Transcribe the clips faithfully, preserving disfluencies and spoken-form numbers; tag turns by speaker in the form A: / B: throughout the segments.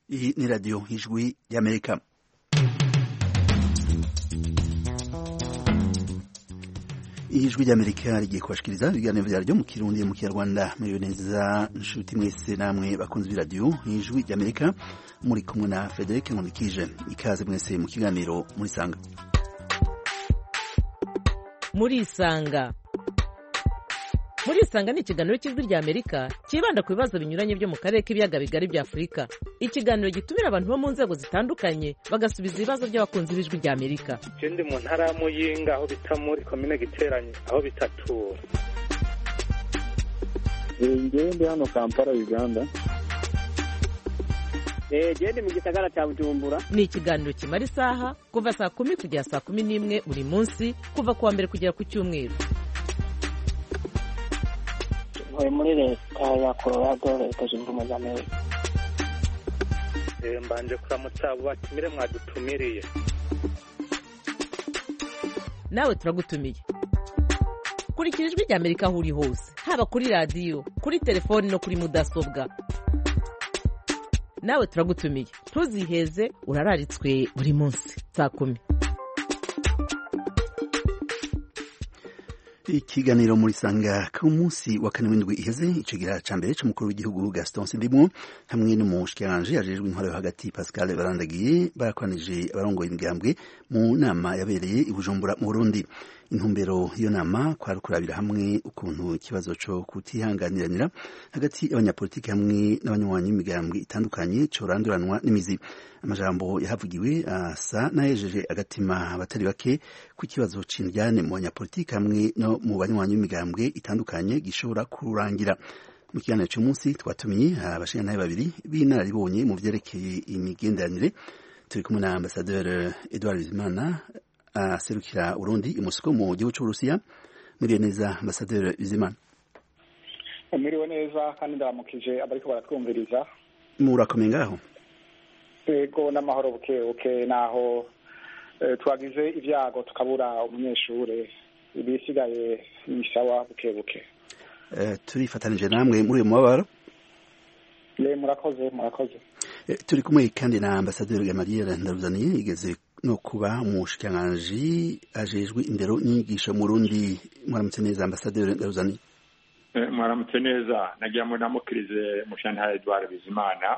A: Hii ni Radio Ijwi ya Amerika. Ijwi ya Amerika rigiye kubashikiriza ibiganiro vyaryo mu Kirundi mu Kinyarwanda. Muriyo neza nshuti mwese namwe bakunze b'iradio Ijwi ya Amerika, muri kumwe na Frederic Nkundikije. Ikaze mwese mu kiganiro muri sanga.
B: Muri sanga. Muri sanga ni ikiganiro cy'Ijwi rya Amerika kibanda ku bibazo binyuranye byo mu karere k'ibiyaga bigari bya Afrika. Ikiganiro gitumira abantu bo mu nzego zitandukanye bagasubiza ibibazo by'abakunzi b'Ijwi rya Amerika.
C: Je ndi mu ntara ya Muyinga aho bita muri commune Giteranye aho bitatura.
D: Ngiye ndi hano Kampala Uganda.
E: Eh je ndi mu gisagara cya Bujumbura.
B: Ni ikiganiro kimara isaha kuva saa kumi kugera saa kumi n'imwe buri munsi kuva kuwa mbere kugera ku cyumweru.
E: Ntuye muri leta ya Colorado, leta zunze ubumwe za Amerika.
C: Eh mbanje kuramutsa abo batumire mwadutumiriye.
B: Nawe turagutumiye. Kurikira Ijwi rya Amerika aho uri hose, haba kuri radio, kuri telefone no kuri mudasobwa. Nawe turagutumiye. Ntuziheze, urararitswe buri munsi saa kumi.
A: Ikiganiro muri sanga ku munsi wa kane w'indwi iheze ikigira ca mbere c'umukuru w'igihugu Gaston Sindimwo hamwe n'umushikiranganje ajejwe intwaro yo hagati Pascal Barandagiye barakwanije abarongoye imigambwe mu nama yabereye i Bujumbura mu Burundi. Intumbero iyo nama kwari kurabira hamwe ukuntu ikibazo co kutihanganiranira hagati y'abanyapolitiki hamwe n'abanywanyi imigambwe itandukanye coranduranwa n'imizi. Amajambo yahavugiwe asa nayejeje agatima abatari bake ku kibazo c'indyane mu banyapolitiki hamwe no mu banywanyi imigambwe itandukanye gishobora kurangira. Mu kiganiro cy'umunsi twatumiye abashingantahe babiri b'inararibonye mu vyerekeye imigenderanire. Turi kumwe na Ambassadeur Edouard Bizimana aserukira Burundi i Moscou mu gihugu c'Uburusiya. Muriye neza Ambassadeur Bizimana?
D: Muriwe neza kandi ndaramukije abariko baratwumviriza.
A: Murakomeye ngaho?
D: Ego n'amahoro buke buke naho e, twagize ivyago tukabura umunyeshure ibisigaye nishawa buke buke.
A: Eh turifatanije namwe muri uyu mubabaro?
D: Le murakoze murakoze.
A: E, turi kumwe kandi na Ambassadeur Gamaliel Ndaruzaniye igeze no kuba umushikiranganje ajejwe indero n'inyigisho mu Burundi. Mwaramutse neza Ambassadeur Ndaruzaniye?
F: Eh mwaramutse neza nagiye mu namukirize mushantahe Edouard Bizimana.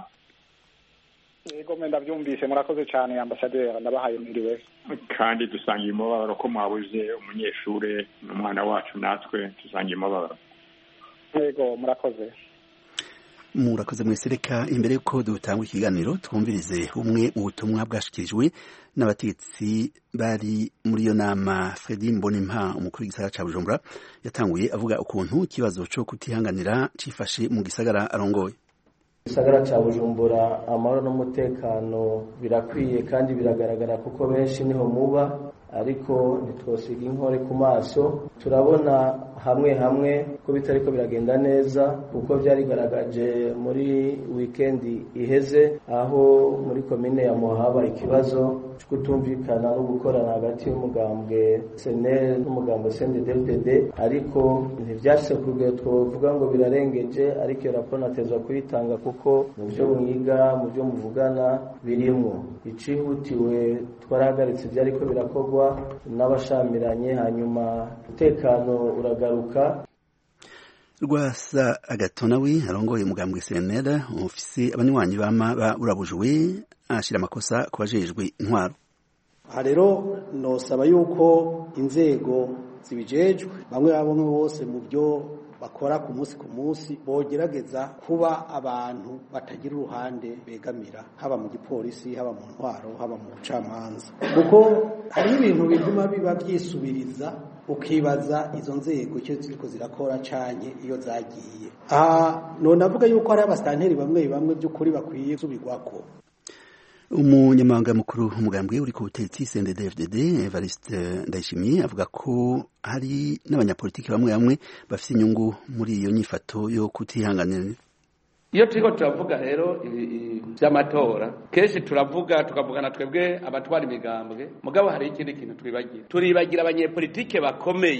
D: Ego menda byumvise murakoze cyane Ambassadeur ndabahaye mwiriwe.
F: Kandi dusangiye umubabaro ko mwabuze umunyeshure n'umwana wacu natwe tusangiye umubabaro.
D: Ego murakoze.
A: Murakoze mwese. Reka imbere yuko dutanga ikiganiro twumvirize umwe mu butumwa bwashikirijwe n'abategetsi bari muri iyo nama. Fredy Mbonimpa umukuru w'igisagara ca Bujumbura yatanguye avuga ukuntu ikibazo co kutihanganira cifashe mu gisagara arongoye.
G: Gisagara ca Bujumbura amahoro n'umutekano birakwiye kandi biragaragara kuko benshi niho muba, ariko ntitwosiga inkore ku maso. Turabona hamwe hamwe ko bitariko biragenda neza kuko byarigaragaje muri weekend iheze aho muri komine ya Muhaba ikibazo cyo kutumvikana no gukorana hagati y'umugambwe C N L n'umugambwe C N D D F D D, ariko ntivyashitse ku rugero twovuga ngo birarengeje, ariko iyo raporo natezwa kuyitanga kuko mu byo mwiga mu byo muvugana birimwo. Icihutiwe twarahagaritse ivyariko birakorwa n'abashamiranye, hanyuma umutekano uragaruka.
A: Rwasa Agatonawi arongoye umugambwe C N L ofisi abanywanyi bama urabujwe ashira amakosa kubajejwe intwaro.
H: Aha rero nosaba yuko inzego zibijejwe bamwe babonye bose mu byo bakora ku munsi ku munsi bogerageza kuba abantu batagira uruhande begamira, haba mu gipolisi haba mu ntwaro haba mu bucamanza, kuko hari ibintu bituma biba byisubiriza ukibaza izo nzego icyo ziriko zirakora canke iyo zagiye. Aha none avuga yuko hari abastanteri bamwe bamwe by'ukuri bakwiye subirwako.
A: Umunyamabanga mukuru umugambwe uri ku butegetsi C N D D F D D Evariste Ndayishimiye avuga ko hari n'abanyapolitiki bamwe bamwe bafite inyungu muri iyo nyifato yo kutihanganira.
I: Iyo turiko turavuga rero by'amatora kenshi turavuga tukavugana twebwe abatwara imigambwe, mugabo hari ikindi kintu twibagira turibagira abanyepolitike bakomeye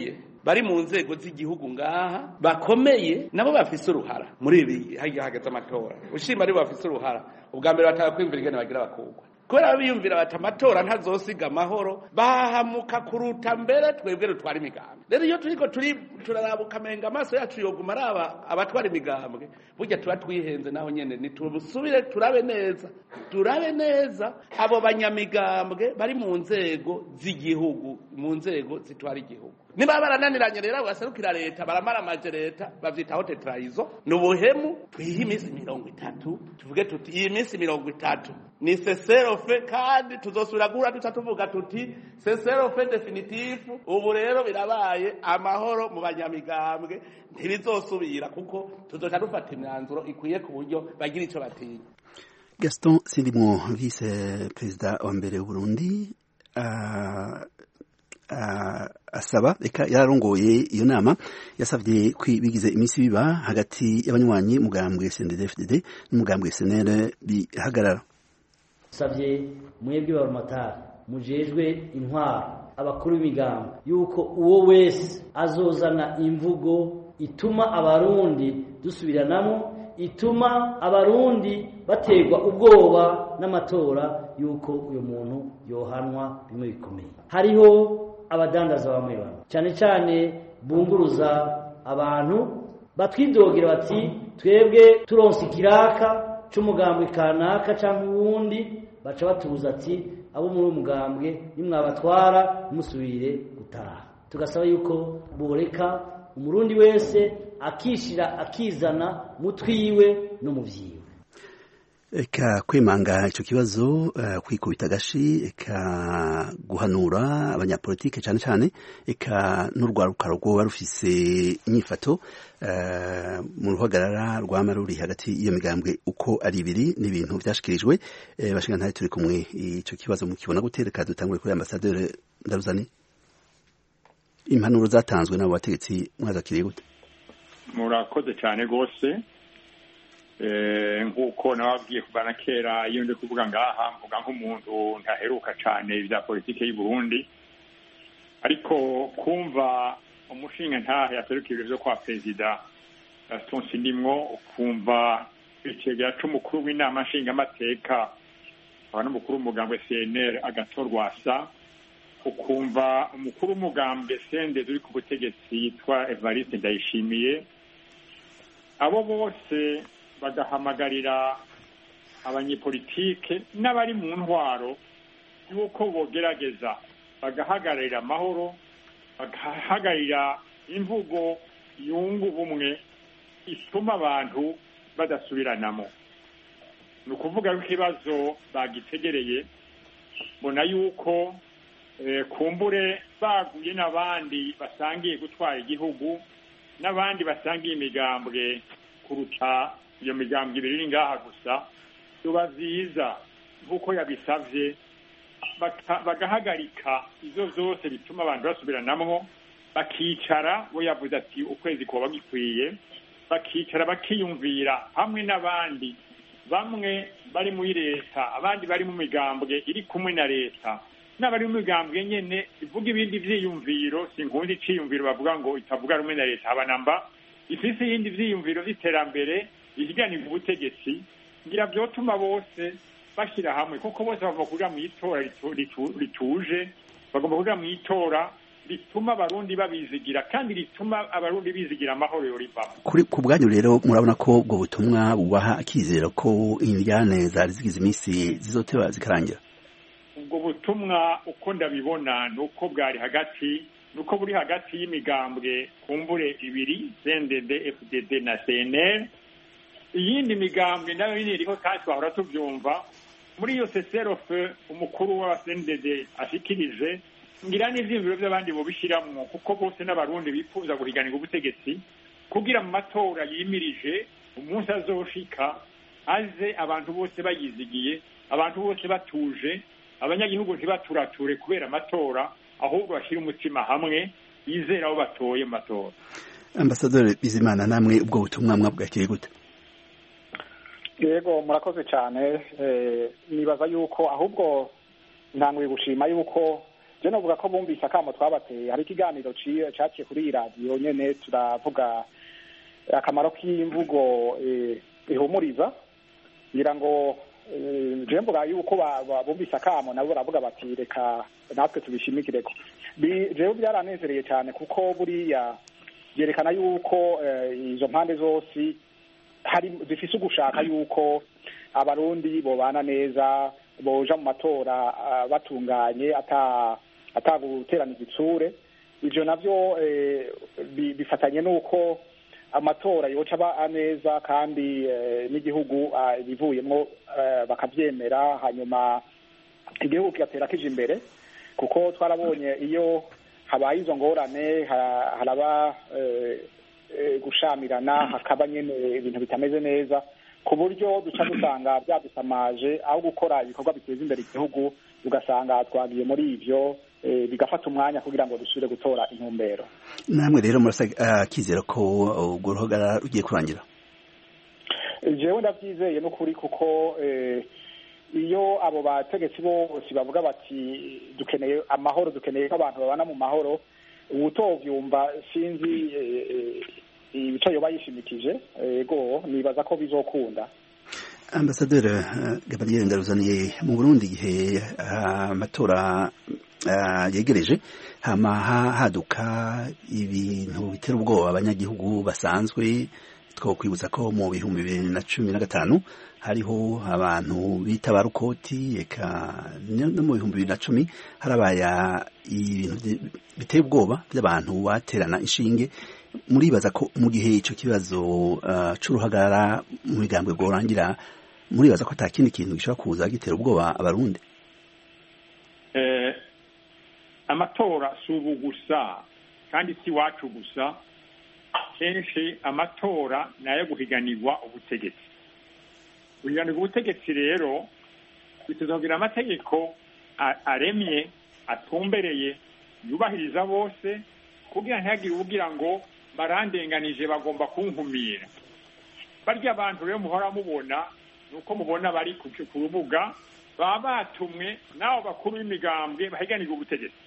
I: bari mu nzego z'igihugu ngaha bakomeye nabo bafise uruhara muri ibi hageze amatora ushima ari bafise uruhara ubwa mbere bataka kwimvira ingene bagira bakugwa kubera biyumvira bati amatora ntazosiga amahoro bahamuka kuruta mbere twebwe rutwara imigambwe rero iyo turiko turi turarabuka menga amaso yacu yoguma araba abatwara imigambwe burya tuba twihenze naho nyene nitubusubire turabe neza turabe neza abo banyamigambwe bari mu nzego z'igihugu mu nzego zitwara igihugu niba barananiranye rero baserukira leta baramara amaje leta bavyitaho tetrayizo n'ubuhemu twiha iminsi mirongo itatu tuvuge tuti iyi minsi mirongo itatu ni seserofe kandi tuzosubira guhura duca tuvuga tuti seserofe definitive ubu rero birabaye amahoro mu banyamigambwe ntibizosubira kuko tuzoca dufata imyanzuro ikwiye ku buryo bagira ico batinya.
A: Gaston Sindimwo vice perezida wa mbere w'Uburundi uh... Uh, asaba eka yararongoye iyo nama yasavye kwibigize imisi biba hagati y'abanywanyi mugambwe C N D D F D D n'umugambwe S N L bihagarara.
J: Savye mwebwe barumatari mujejwe intwaro abakuru b'imigambwe yuko uwo wese azozana imvugo ituma abarundi dusubiranamo ituma abarundi bategwa ubwoba n'amatora yuko uyo muntu yohanwa bimwe bikomeye. Hariho abadandaza bamwe bamwe cyane cyane bunguruza abantu batwidogera bati twebwe turonse ikiraka c'umugambwe kanaka canke uwundi baca batubuza ati abo muri umugambwe nimwabatwara musubire gutaha. Tugasaba yuko boreka umurundi wese akishira akizana mutwiwe no muvyiwe.
A: Eka kwemanga ico kibazo uh, kwikubita gashi eka guhanura abanyapolitike cyane cyane eka n'urwaruka rwo barufise inyifato uh, mu ruhagarara rwa maruri hagati iyo migambwe uko ari ibiri n'ibintu byashikirijwe uh, bashinga ntari turi kumwe ico kibazo mukibona gutereka dutangure kuri ambassadeur Ndaruzani impanuro zatanzwe n'abo bategetsi mwazakiriye gute?
F: Murakoze cyane gose nk'uko nababwiye kubana kera iyo ndi kuvuga ngaha mvuga nk'umuntu ntaheruka cyane ibya politike y'u Burundi ariko kumva umushinga ntahe yaserukije byo kwa perezida Gaston Sindimwo ukumva icegera c'umukuru w'inama nshingamateka aba n'umukuru w'umugambwe C N L agatorwa asa ukumva umukuru w'umugambwe C N D D uri ku butegetsi yitwa Evariste Ndayishimiye abo bose bagahamagarira abanyepolitike n'abari mu ntwaro yuko bogerageza bagahagararira amahoro bagahagararira imvugo yungu bumwe ituma abantu badasubiranamo. Ni ukuvuga ko ikibazo bagitegereye mbona yuko eh, kumbure baguye n'abandi basangiye gutwara igihugu n'abandi basangiye imigambwe kuruta iyo migambwe ibiri ngaha gusa tuba vyiza nkuko yabisavye bagahagarika izo zose bituma abantu basubiranamwo bakicara bo yavuze ati ukwezi kuba gikwiye bakicara bakiyumvira hamwe n'abandi bamwe bari muri leta abandi bari mu migambwe iri kumwe na leta n'abari mu migambwe nyene ivuga ibindi vyiyumviro sinkundi iciyumviro bavuga ngo itavuga rumwe na leta abanamba ifise ibindi vyiyumviro vy'iterambere ihiganirwa ubutegetsi ngira vyotuma bose bashira hamwe kuko bose bava kugira mu itora rituje bagomba kugira mu itora rituma abarundi babizigira kandi rituma abarundi bizigira amahoro yorivamo.
A: Kuri ku bwanyu rero murabona ko ubwo butumwa bubaha akizera ko indyane zari zigize iminsi zizoteba zikarangira?
F: Ubwo butumwa uko ndabibona nuko bwari hagati nuko buri hagati y'imigambwe kumbure ibiri C N D D F D D na C N L iyindi migambwe nayo nyine iriho kandi twahora tuvyumva muri iyo seserofe umukuru wa C N D D ashikirije ngira n'ivyimviro by'abandi bo bishiramwo kuko bose n'abarundi bifuza guhiganirwa ubutegetsi kugira mu matora yimirije umunsi azoshika aze abantu bose bayizigiye abantu bose batuje abanyagihugu ntibaturature kubera amatora ahubwo bashira umutima hamwe yizera abo batoye mu matora.
A: Ambassadeur Bizimana namwe ubwo butumwa mwabwakiriye gute?
D: Yego murakoze cyane nibaza yuko ahubwo ntangwe gushima yuko je novuga ko bumvise akamo twabateye. Hari ikiganiro caciye kuri iyi radiyo nyene turavuga akamaro k'imvugo ihumuriza, ngira ngo je mvuga yuko bumvise akamo nabo baravuga bati reka natwe tubishimikireko. Jewe byaranezereye cyane kuko buriya byerekana yuko izo mpande zose hari zifise ugushaka yuko abarundi bobana neza, boja mu matora batunganye ata ataguterana igitsure. Ivyo navyo bifatanye nuko amatora yoca aba neza kandi n'igihugu bivuyemwo bakavyemera, hanyuma igihugu kigatera kije imbere, kuko twarabonye iyo habaye izo ngorane haraba gushamirana, hakaba nyene ibintu bitameze neza, ku buryo duca dusanga byadusamaje aho gukora ibikorwa biteza imbere igihugu, ugasanga twagiye muri ivyo bigafata umwanya kugira ngo dusubire gutora intumbero.
A: Namwe rero murasa kizera ko urwo ruhagarara rugiye kurangira?
D: Jewe ndavyizeye n'ukuri kuko iyo abo bategetsi bose bavuga bati dukeneye amahoro, dukeneye ko abantu babana mu mahoro, uwutovyumva sinzi ibico yoba yishimikije. Ego nibaza ko bizokunda.
A: Ambasaderi Gabriel Ndaruzaniye, mu Burundi igihe amatora yegereje hama haduka ibintu bitera ubwoba abanyagihugu basanzwe, twokwibutsa ko mu bihumbi bibiri na cumi na gatanu hariho abantu bita barukoti, eka no mu bihumbi bibiri na cumi harabaye ibintu biteye ubwoba by'abantu baterana inshinge. Muribaza ko mu gihe ico kibazo uh, c'uruhagarara mu migambwe gorangira, muribaza ko ata kindi kintu gishobora kuza gitera ubwoba abarundi?
F: Eh, amatora si ubu gusa kandi si wacu gusa, kenshi amatora nayo guhiganirwa ubutegetsi. Guhiganirwa ubutegetsi rero bituzogira amategeko aremye, atumbereye, yubahiriza bose, kugira ntihagire ubugira ngo barandenganije bagomba kunkumira. Barya abantu rero muhora mubona nuko mubona bari ku rubuga baba batumwe nabo bakuru b'imigambwe bahiganirwa ubutegetsi.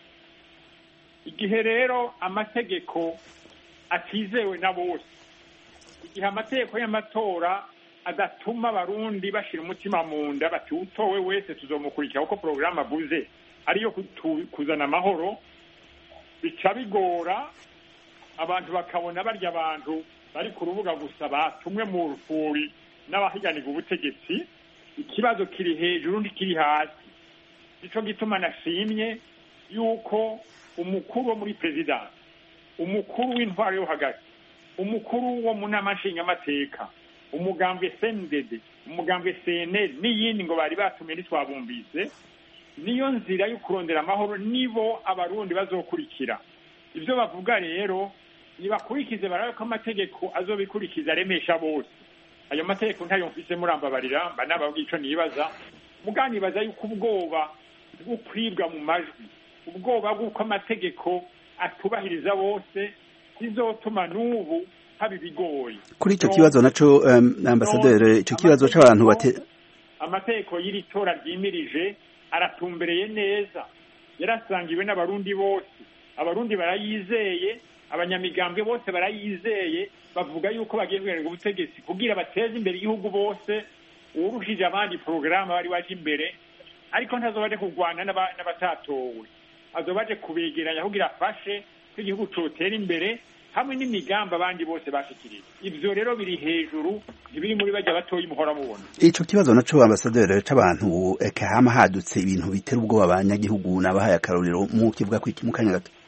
F: Igihe rero amategeko atizewe na bose, igihe amategeko y'amatora adatuma abarundi bashira umutima mu nda bati utowe wese tuzomukurikira uko porogaramu avuze ariyo kuzana amahoro, bica bigora abantu bakabona barya abantu bari ku rubuga gusa batumwe mu rufuri n'abahiganirwa ubutegetsi. Ikibazo kiri hejuru n'ikiri hasi. Nico gituma nashimye yuko umukuru wo muri president, umukuru w'intwaro yo hagati, umukuru wo mu nama nshingamateka, umugambwe C N D D, umugambwe C N L n'iyindi ngo bari batumye ntitwabumbise, niyo nzira yo kurondera amahoro, nibo abarundi bazokurikira. Ivyo bavuga rero nibakurikize barabe ko amategeko azobikurikiza aremesha bose. Ayo mategeko ntayo mfise murambabarira, mba nababwiye ico nibaza, muganibaza yuko ubwoba bwo kwibwa mu majwi, ubwoba bw'uko amategeko atubahiriza bose bizotuma n'ubu haba ibigoye.
A: Kuri ico kibazo naco um, ambasaderi, ico kibazo c'abantu bate
F: amategeko y'iri tora ryimirije aratumbereye neza, yarasangiwe n'abarundi bose. Abarundi barayizeye, abanyamigambwe bose barayizeye, bavuga yuko bagiye kugerera ubutegetsi kugira bateze imbere igihugu bose, urushije abandi porogaramu bari waje imbere, ariko ntazobaje kurwana n'abatatowe, azobaje kubegeranya kugira afashe ko igihugu cotera imbere hamwe n'imigambi abandi bose bashikiriye. Ivyo rero biri hejuru, ntibiri muri bajya batoye muhora mubona.
A: Ico kibazo naco ambasaderi c'abantu eka hama hadutse ibintu bitera ubwoba abanyagihugu nabahaye akarorero mu kivuga kwiki mu kanya gato.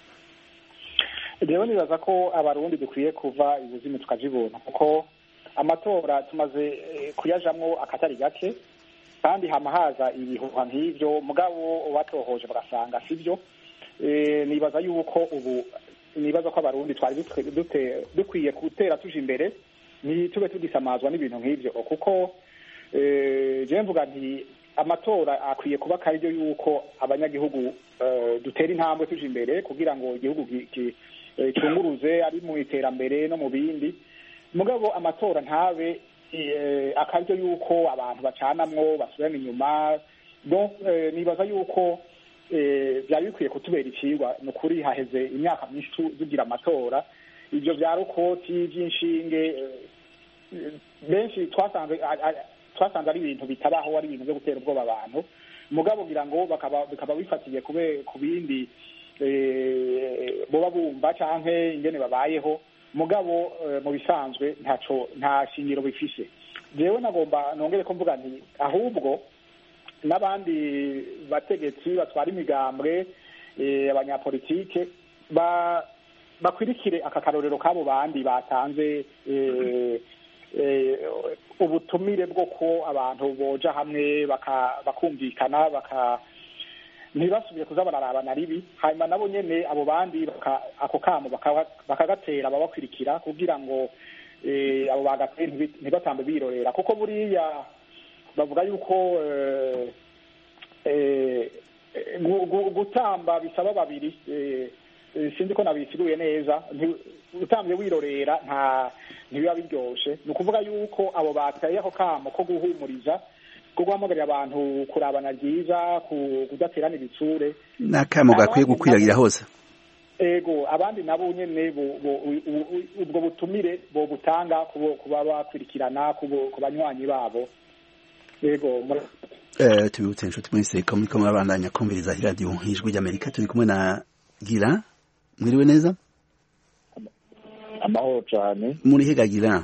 D: Rero nibaza ko abarundi dukwiye kuva ibuzime tukajibona, kuko amatora tumaze kuyajamwo akatari gake, kandi hama haza ibihuha nk'ivyo, mugabo batohoje bagasanga sivyo. E, nibaza yuko ubu nibaza ko abarundi twari dukwiye gutera tuje imbere, ni tube tugisamazwa n'ibintu nk'ivyo, kuko e, je mvuga nti amatora akwiye kuba karyo yuko abanyagihugu e, dutera intambwe tuje imbere kugira ngo igihugu cyunguruze ari mu iterambere no mu bindi. Mugabo amatora ntabe e, akaryo yuko abantu bacanamwo basubirana inyuma. Donc e, nibaza yuko byari bikwiye kutubera ikigwa ni ukuri haheze imyaka myinshi tugira amatora ibyo bya rukoti by'inshinge benshi twasanze twasanze ari ibintu bitabaho ari ibintu byo gutera ubwoba abantu mugabo kugira ngo bikaba bifatiye ku bindi boba bumva cyangwa ingene babayeho mugabo mu bisanzwe ntaco nta shingiro bifishe jewe nagomba nongere ko mvuga nti ahubwo n'abandi bategetsi batwara imigambwe abanyapolitike ba bakwirikire aka karorero kabo bandi batanze ubutumire bwo ko abantu boja hamwe bakumvikana baka ntibasubiye kuza bararabana ribi hanyuma nabo nyene abo bandi ako kamo bakagatera babakwirikira kugira ngo abo bagateye ntibatambe birorera kuko buriya bavuga yuko gutamba bisaba babiri sinzi ko nabisiguye neza utambye wirorera nta ntibiba biryoshe ni ukuvuga yuko abo bateye ako kamo ko guhumuriza ko guhamagarira abantu kurabana ryiza kudaterana ibitsure
A: n'akamo gakwiye gukwiragira hose
D: ego abandi nabo nyene ubwo butumire bo butanga kuba bakwirikirana ku banywanyi babo ego
A: eh tubutse inshuti mwese ko muriko murabandanya kumviriza radio Ijwi ry'Amerika turi kumwe na Gira mwiriwe neza
K: amahoro cyane
A: muri hegagira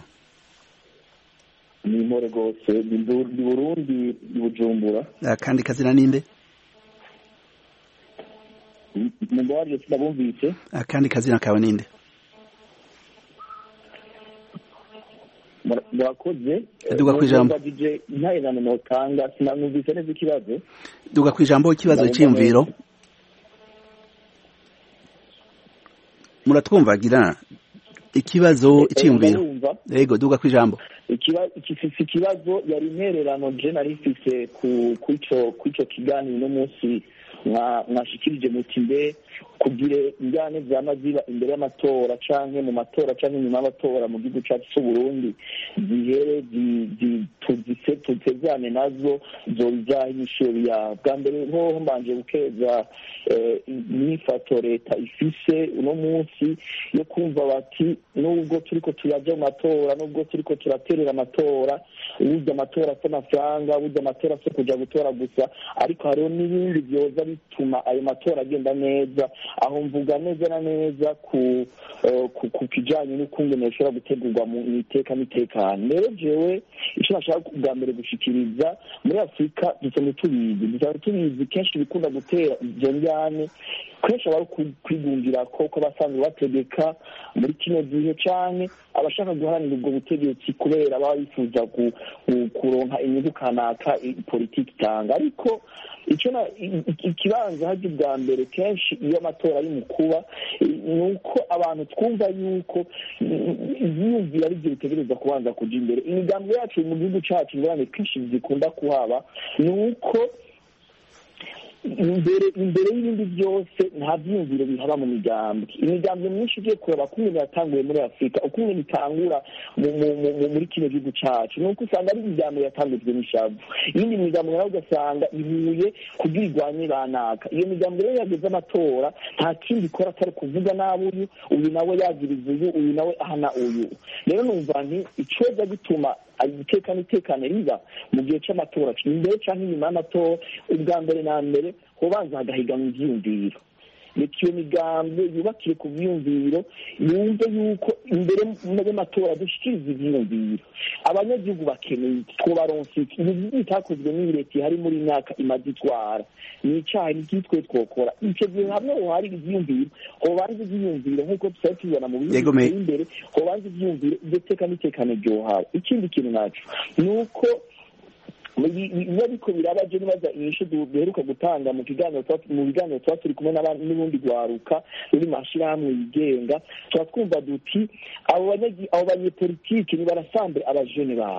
K: ni more gose ni Burundi ni Bujumbura
A: kandi kazina ninde
K: mugwaje ndabumvise
A: kandi kazina kawe ninde
K: murakoze
A: duga kwijambo
K: ntaye na notanga sinamuvise neza ikibazo
A: duga kwijambo ikibazo cy'imviro muratwumvagira ikibazo cy'imviro yego duga kwijambo
K: ikibazo ikibazo yari intererano je nari mfise ku kwico kwico kiganiro no munsi mwashikirije muti mbe kugire ingane vyamaziba imbere y'amatora canke mu matora canke nyuma y'amatora mu gihugu cacu c'u Burundi zihere tuzise tuzezane nazo zobizaho imishoro ya bwa mbere ho mbanje gukeza imyifato leta ifise uno munsi yo kumva bati nubwo turiko turaja mu matora nubwo turiko turaterera amatora burya amatora asa amafaranga burya amatora asa kuja gutora gusa ariko hariho n'ibindi vyoza bituma ayo matora agenda neza aho mvuga neza na neza ku ku kijanye n'ukungene bishobora gutegurwa mu iteka n'itekano rero jewe ico nashaka kubwa mbere gushikiriza muri Afrika dusanzwe tubizi dusanzwe tubizi kenshi bikunda gutera ivyo njyane kenshi abari kwigungira ko ko basanzwe bategeka muri kino gihe canke abashaka guharanira ubwo butegetsi kubera baba bifuza kuronka inyungu kanaka politiki itanga ariko icyo ikibanza hajya bwa mbere kenshi iyo amatora ari mu kuba ni uko abantu twumva yuko imyumvire ari byo bitegereza kubanza kuja imbere imigambi yacu mu gihugu cacu ingorane kenshi zikunda kuhaba ni uko imbere imbere y'ibindi byose nta byiyumviro bihaba mu migambi imigambi myinshi ugiye kureba ukuntu yatanguye muri Afrika ukuntu bitangura muri kino gihugu cacu nuko usanga ari imigambi yatangujwe n'ishavu iyindi migambi nayo ugasanga ihuye kugira igwanye banaka iyo migambi rero yageze amatora nta kindi ikora atari kuvuga nabi uyu uyu nawe yagiriza uyu uyu nawe ahana uyu rero numva nti icoza gituma iteka n'itekane riba mu gihe c'amatora imbere canke inyuma y'amatora ubwa mbere na mbere hobanza hagahiganwa ivyiyumviro reka iyo migambi yubakiye ku vyiyumviro yumve yuko imbere y'amatora dushikiriza ivyiyumviro abanyagihugu bakeneye twobaronsa iki ibi bitakozwe n'ibireti hari muri myaka imaze itwara ni icaha n'ikitwe twokora ico gihe hamwe hari ivyiyumviro hobanza ivyiyumviro nk'uko tusabe tubibona mu bihugu imbere hobanza ivyiyumviro iryo teka n'itekane ryohawe ikindi kintu naco ni uko iyo ariko birabaje nibaza inyishu duheruka gutanga mu kiganiro mu biganiro tuba turi kumwe n'ubundi rwaruka ruri mashirahamwe yigenga tuba twumva duti abo banyepolitike ni barasambure abajene babo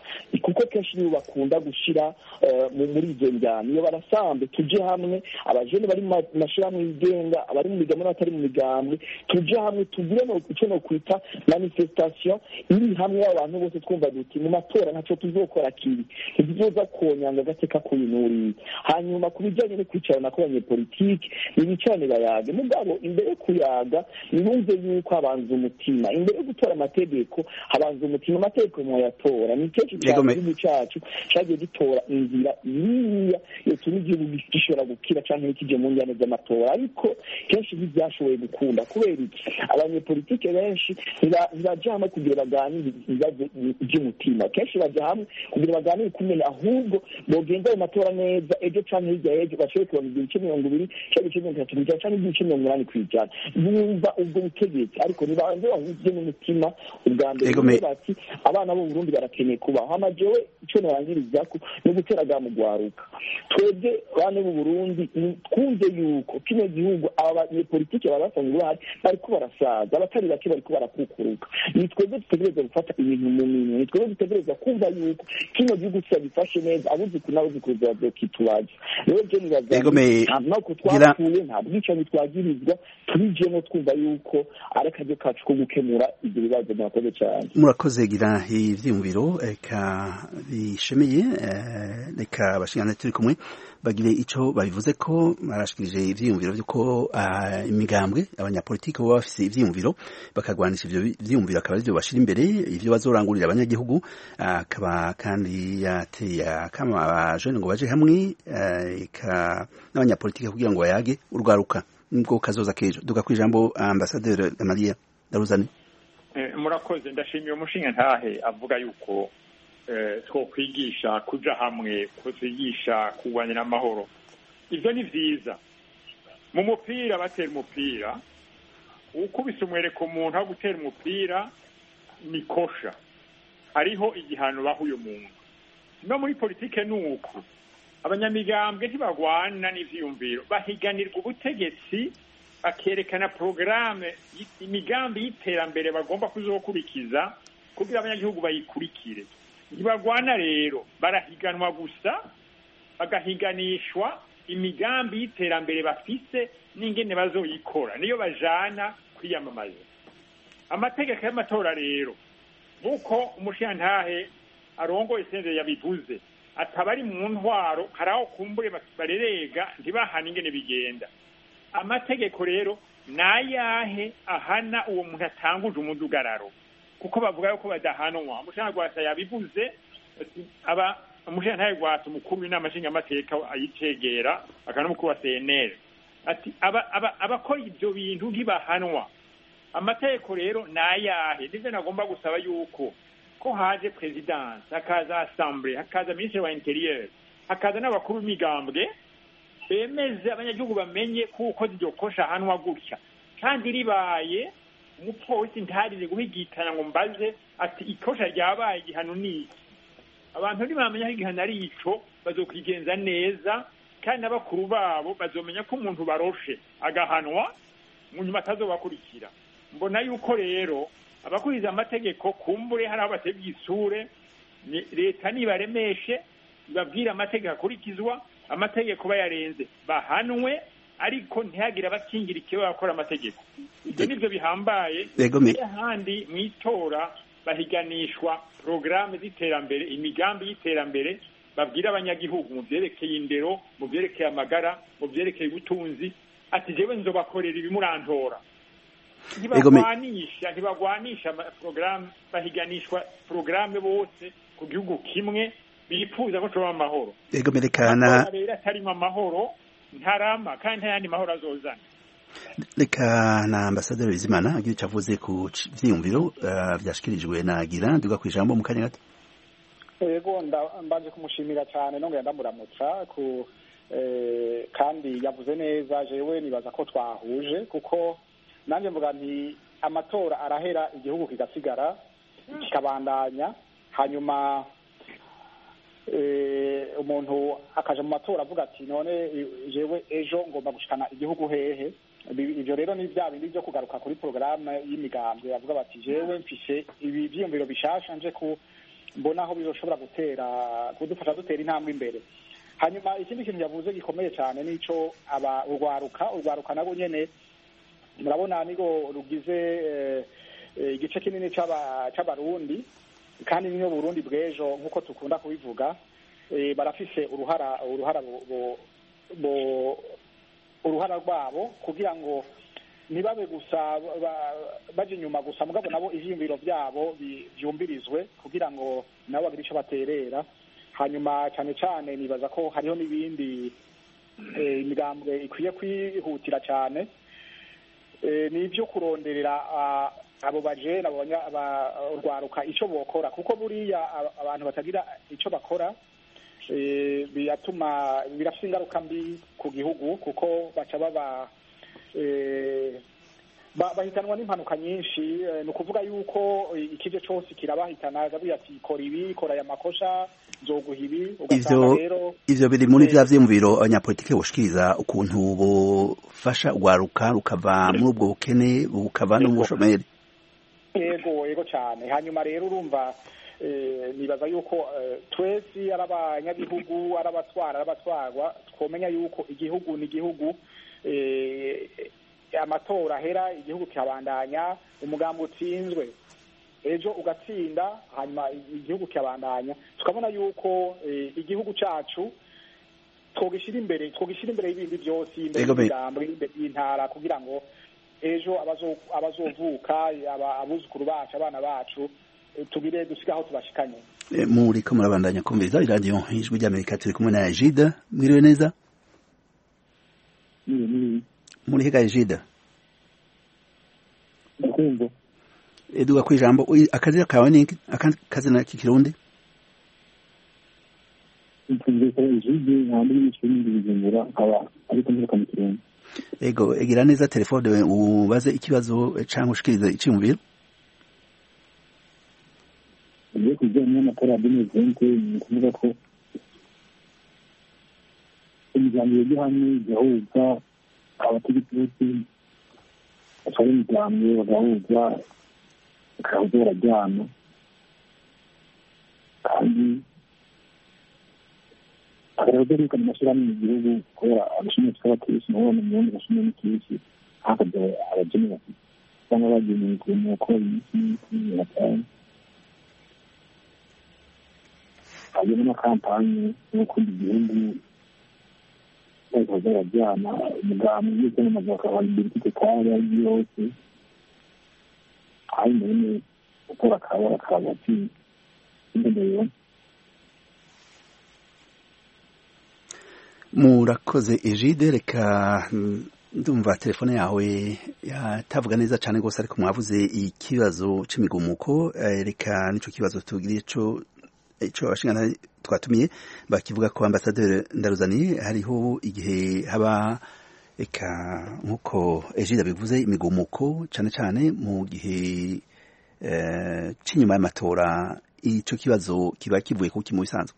K: kuko kenshi nibo bakunda gushira muri izo njyana. Iyo barasambe tuje hamwe, abajene bari mu mashirahamwe yigenga, abari mu migambwe n'abatari mu migambwe, tuje hamwe tugire no icyo no kwita manifestation iri hamwe y'abantu bose twumva duti mu matora ntaco tuzokora kibi, ntibizoza konyanga gateka kuyinuri. Hanyuma ku bijyanye no kwicarana kw'abanyepolitike ibicarane bayage mugabo imbere kuyaga nibumve yuko habanza umutima, imbere yo gutora amategeko habanza umutima. Amategeko mwayatora ni kenshi cyane igihugu cyacu cyagiye gitora inzira iriya yotuma igihugu gishobora gukira cyangwa kije mu njyana z'amatora, ariko kenshi ntibyashoboye gukunda. Kubera iki? Abanyepolitike benshi ntibajya hamwe kugira baganire ibibazo by'umutima, kenshi bajya hamwe kugira baganire kumenya ahubwo bogenda mu matora neza ejo cyangwa hirya y'ejo bashobore kubona ibice mirongo ibiri cyangwa ibice mirongo itatu n'ijana cyangwa ibice mirongo umunani ku ijana bumva ubwo butegetsi, ariko nibanze bahuje n'umutima ubwa mbere bati abana b'u Burundi barakeneye kubaho. Amajewe icyo narangiriza ko no guteraga mu gwaruka twebwe bane b'u Burundi twumve yuko kino gihugu abanyepolitike babasanzwe bahari bariko barasaza, abatari bake bariko barakukuruka. Ni twebwe dutegereza gufata ibintu mu minwe, ni twebwe dutegereza kumva yuko kino gihugu cyabifashe neza, abuzi kunabuzi kuza byokitubaje. Rero je nibaza ntabwo twapfuye, nta bwicanyi twagirizwa, turijemo twumva yuko ari akaryo kacu ko gukemura ibyo bibazo. Murakoze cyane.
A: Murakoze gira ivyiyumviro eka bishemeye, reka abashingana turi kumwe bagire ico babivuze ko barashikirije ivyiyumviro byuko imigambwe abanyapolitike bo bafise ivyiyumviro bakagwanisha ivyo vyiyumviro akaba arivyo bashira imbere ivyo bazorangurira abanyagihugu. Akaba kandi yateye kama abajene ngo baje hamwe eka n'abanyapolitike kugira ngo bayage urwaruka nibwo kazoza kejo. Duga kwijambo Ambassadeur Maria Daruzani.
F: Murakoze, ndashimiye umushinga ntahe avuga yuko two kwigisha kuja hamwe, ko twigisha kurwanira amahoro. Ivyo ni vyiza. Mu mupira batera umupira, ukubise umwereko umuntu aho gutera umupira ni kosha, hariho igihano baha uyo muntu. No muri politike nuko abanyamigambwe ntibagwana n'ivyiyumviro, bahiganirwa ubutegetsi, bakerekana programe imigambi y'iterambere bagomba kuzokurikiza kugira abanyagihugu bayikurikire. Ntibagwana rero, barahiganwa gusa, bagahiganishwa imigambi y'iterambere bafise n'ingene bazoyikora, niyo bajana kwiyamamaza. Amategeko y'amatora rero nk'uko umushirantahe arongoye senderi yabivuze, atabari mu ntwaro haraho kumbure barerega ntibahana ingene bigenda. Amategeko rero nayahe ahana uwo muntu atanguje umudugararo, kuko bavuga yuko badahanwa. Umushana gwasa yabivuze aba umushana gwasa umukuru w'inama nshingamateka ayitegera akanumukuru wa C N L ati aba aba abakora ibyo bintu ntibahanwa. Amategeko rero nayahe ndivyo nagomba gusaba yuko ko haje presidence, hakaza assemblée, hakaza ministre wa interieur, hakaza n'abakuru b'imigambwe bemeze abanyagihugu bamenye kuko iryo kosha hanwa gutya, kandi ribaye umupolisi ntarire guhigitana ngo mbaze ati ikosha ryabaye igihano niki. Abantu ntibamenya igihano ari ico, bazokwigenza neza, kandi abakuru babo bazomenya ko umuntu baroshe agahanwa mu nyuma atazobakurikira. Mbona yuko rero abakuriza amategeko kumbure hari aho batebye isure, leta nibaremeshe babwira amategeko akurikizwa, amategeko bayarenze bahanwe, ariko ntihagire abakingira ikiwe bakora amategeko. Ibyo nivyo bihambaye. Ahandi mwitora bahiganishwa programme z'iterambere, imigambi y'iterambere, babwira abanyagihugu mu byerekeye indero, mu byerekeye amagara, mu byerekeye ubutunzi, ati jewe nzobakorera ibimurantora. Ntibagwanisha ntibagwanisha programme, bahiganishwa programme bose ku gihugu kimwe bifuza ko coba amahoro.
A: Ego merekana
F: rero atarimo amahoro ntarama kandi ntayandi mahoro azozana.
A: Reka na Ambassadeur Bizimana agira icyo avuze ku vyiyumviro byashikirijwe na Gira. Duga kwijambo mu kanya gato.
D: Ego mbanje kumushimira cyane nongera ndamuramutsa ku kandi yavuze neza. Jewe nibaza ko twahuje, kuko nanjye mvuga nti amatora arahera igihugu kigasigara kikabandanya, hanyuma umuntu akaja mu matora avuga ati none jewe ejo ngomba gushikana igihugu hehe. Ivyo rero ni bya bindi byo kugaruka kuri programme y'imigambwe, bavuga bati jewe mfise ibi vyiyumviro bishasha nje ku mbona aho bizoshobora gutera kudufasha dutera intambwe imbere. Hanyuma ikindi kintu yavuze gikomeye cyane nico aba urwaruka urwaruka nabo nyene murabona nigo rugize igice kinini c'aba c'abarundi kandi niyo Burundi bwejo nkuko tukunda kubivuga barafise uruhara uruhara bo uruhara rwabo kugira ngo nibabe gusa baje nyuma gusa mugabo nabo ivyimviro byabo byumbirizwe kugira ngo nabo bagire ico baterera. Hanyuma cyane cyane nibaza ko hariho n'ibindi imigambwe ikwiye kwihutira cyane ni ibyo kuronderera abo baje nabo urwaruka icyo bokora kuko buriya abantu batagira icyo bakora biratuma birafite ingaruka mbi ku gihugu kuko baca baba bahitanwa n'impanuka nyinshi. Ni ukuvuga yuko ikije cyose kirabahitana gabuye ati kora ibi kora aya makosha zoguha ibi ugasanga rero
A: ivyo biri muri vya vyumviro abanyapolitike boshikiriza ukuntu bofasha urwaruka rukava muri ubwo bukene bukava no mu bushomeri.
D: Yego yego cyane. Hanyuma rero urumva nibaza yuko twese ari abanyagihugu ari abatwara ari abatwarwa twomenya yuko igihugu ni igihugu amatora ahera igihugu cyabandanya umugambi utsinzwe ejo ugatsinda hanyuma igihugu cyabandanya tukabona yuko igihugu cacu twogishira imbere twogishira imbere y'ibindi byose imbere y'imigambi imbere y'intara kugira ngo ejo abazovuka abuzukuru bacu abana bacu tugire dusigaho tubashikanye.
A: Muri ko murabandanya kumviriza iradiyo ijwi ry'Amerika turi kumwe na Egide. Mwiriwe neza? Muri hega Egide?
L: Ndakumva.
A: Eduga kwijambo akazi kawe ni akazi na kikirundi?
L: Ntumvise Egide ntabwo n'ikindi bizengura aba ariko muri kamukirundi.
A: Ego egira neza telefone ubaze ikibazo cyangwa ushikirize iciyumviro.
L: Iyo kujyanye n'amakara y'imizenge ni kuvuga ko imiryango yo hamwe igahuza abategetsi bose batwara imiryango bagahuza bakahuza barajyana kandi harahuza ariko mu mashyirahamwe mu gihugu kubera abashinzwe tw'abategetsi nabo mu myenda bashinzwe n'ikisi hakajya abageni bafite cyangwa bagenewe kurema uko iminsi n'imiti batanu hanyuma na kampani yo kundi igihugu bazaza barajyana umugambi ndetse n'amazu bakabona imbere cy'itekari ari yose hanyuma nyine gukora akabara kabati imbere.
A: Murakoze Egide, reka ndumva telefone yawe yatavuga neza cyane rwose ariko mwavuze ikibazo c'imigumuko reka nico kibazo tugiriye cyo ico abashingana twatumiye bakivuga ko ambasaderi Ndaruzaniye hariho igihe haba eka nkuko Egide bivuze imigumuko cyane cyane mu gihe eh cinyuma y'amatora ico kibazo kiba kivuye kuki mu bisanzwe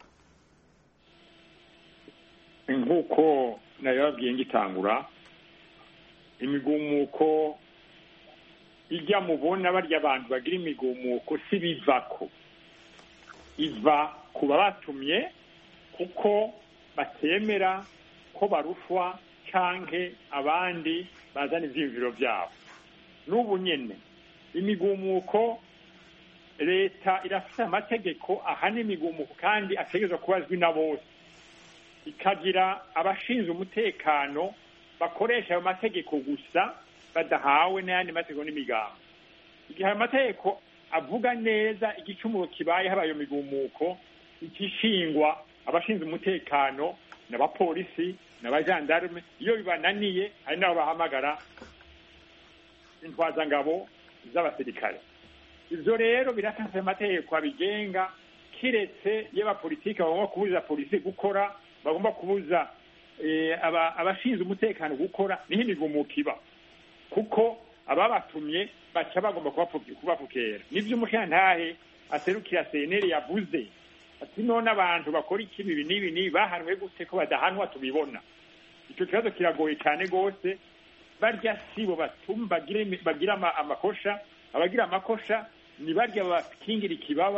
F: nkuko nayo babwiye ngitangura imigumuko ijya mubona barya abantu bagira imigumuko si bivako iva kuba batumye kuko batemera ko barushwa canke abandi bazana ivyiyumviro byabo. N'ubu nyene imigumuko leta irafite amategeko ahana imigumuko kandi ategerezwa kubazwi na bose, ikagira abashinzwe umutekano bakoresha ayo mategeko gusa badahawe n'ayandi mategeko n'imigambi. Igihe ayo mategeko avuga neza igicumuro kibaye haba ayo migumuko ikishingwa abashinzwe umutekano n'abapolisi n'abajandarume, iyo bibananiye hari nabo bahamagara intwazangabo z'abasirikare. Ivyo rero biratanze amategeko abigenga, kiretse y'abapolitiki bagomba kubuza polisi gukora, bagomba kubuza abashinzwe umutekano gukora, niho imigumuko iba kuko ababatumye baca bagomba kubapfukera. Nivyo umushantahe aserukira C N L yavuze ati none abantu bakora ikibi ibi n'ibi n'ibi bahanwe gute ko badahanwa tubibona. Icyo kibazo kiragoye cyane gose, barya sibo batumba bagira bagira amakosha, abagira amakosha ni barya bakingira ikibaba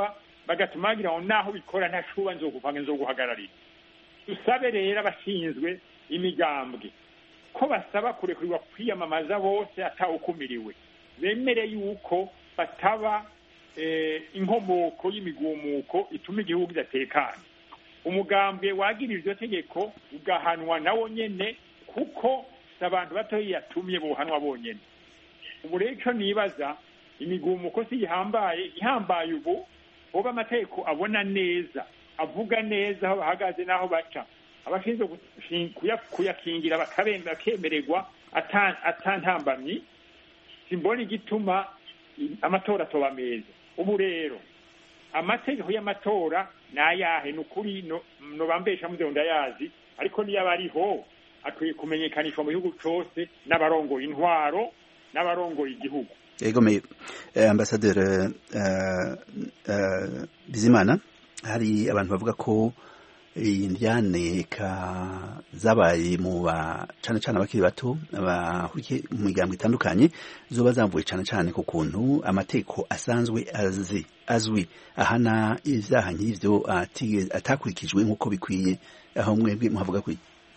F: bagatuma bagira ngo naho bikora ntashuba nzogupanga nzoguhagararira. Dusabe rero abashinzwe imigambwe ko basaba kurekurirwa kwiyamamaza bose atawukumiriwe, bemere yuko bataba inkomoko y'imigumuko ituma igihugu kidatekana. Umugambwe wagira iryo tegeko ugahanwa nawo nyene, kuko abantu batoyi yatumye bohanwa bonyene. Ubu rero ico nibaza, imigumuko si ihambaye, ihambaye ubu hoba amategeko abona neza, avuga neza aho bahagaze n'aho baca, abashinzwe kuyakingira bakabenda bakemererwa atantambamyi. Simbona igituma amatora atoba meza. Ubu rero amategeko y'amatora nayahe nukuri no, no bambesha muze ndayazi, ariko niyo abariho akwiye kumenyekanishwa mu gihugu cyose n'abarongoye intwaro n'abarongoye igihugu.
A: Yego me eh, ambassadeur uh, uh, Bizimana, hari abantu bavuga ko indyane ka zabaye mu ba cyane cyane abakiri bato abahuriye mu migambo itandukanye zoba zamvuye cyane cyane ku kuntu amateko asanzwe azi azwi ahana ivyaha nk'ivyo atakurikijwe nk'uko bikwiye. Aho mwebwe muhavuga kuri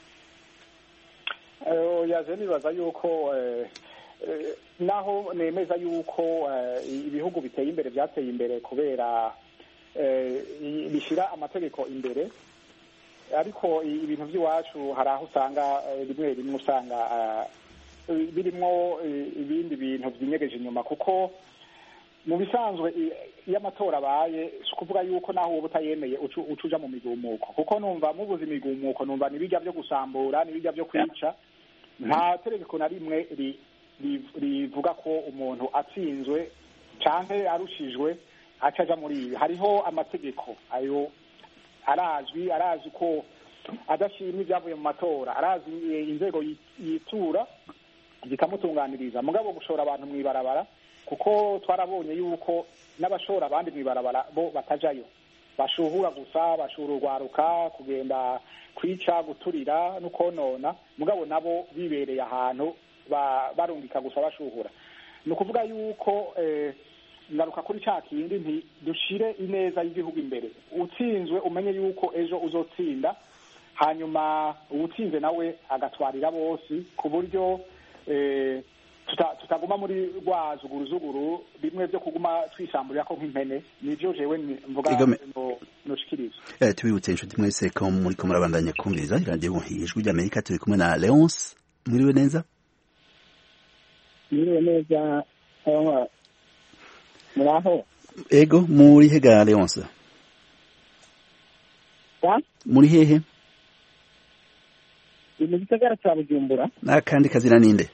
D: eh yaje nibaza yuko eh, eh, naho nemeza yuko eh, ibihugu biteye imbere byateye imbere kubera eh, bishira amategeko imbere, ariko ibintu by'iwacu hari aho usanga rimwe rimwe usanga birimo ibindi bintu byinyegeje inyuma, kuko mu bisanzwe iyo amatora abaye si ukuvuga yuko naho uba utayemeye ucuja mu migumuko, kuko numva mubuze imigumuko numva n'ibijya byo gusambura n'ibijya byo kwica. Nta tegeko na rimwe rivuga ko umuntu atsinzwe canke arushijwe acaja muri ibi. Hariho amategeko ayo arazwi arazi ko adashimye ibyavuye mu matora, arazi inzego yitura zikamutunganiriza. Mugabo gushora abantu mwibarabara, kuko twarabonye yuko n'abashora abandi mwibarabara bo batajayo, bashuhura gusa, bashura urwaruka kugenda kwica, guturira no konona, mugabo nabo bibereye ahantu barungika gusa bashuhura. Ni ukuvuga yuko eh, ngaruka kuri cya kindi nti dushire ineza y'igihugu imbere. Utsinzwe umenye yuko ejo uzotsinda, hanyuma utsinze nawe agatwarira bose, ku buryo eh, tutaguma muri rwa zuguruzuguru bimwe byo kuguma twisamburira ko nk'impene. Nivyo jewe mvuga no noshikiriza.
A: Eh tubibutse inshuti mwese ko muri ko murabandanya kumviriza radio Ijwi ry'Amerika. Turi kumwe na Leonce. Mwiriwe neza?
L: Mwiriwe neza. Aho muraho?
A: Ego, muri hega Leonce?
L: Ya?
A: Muri hehe?
L: Mu gisagara cya Bujumbura.
A: Nakandi kazina ninde?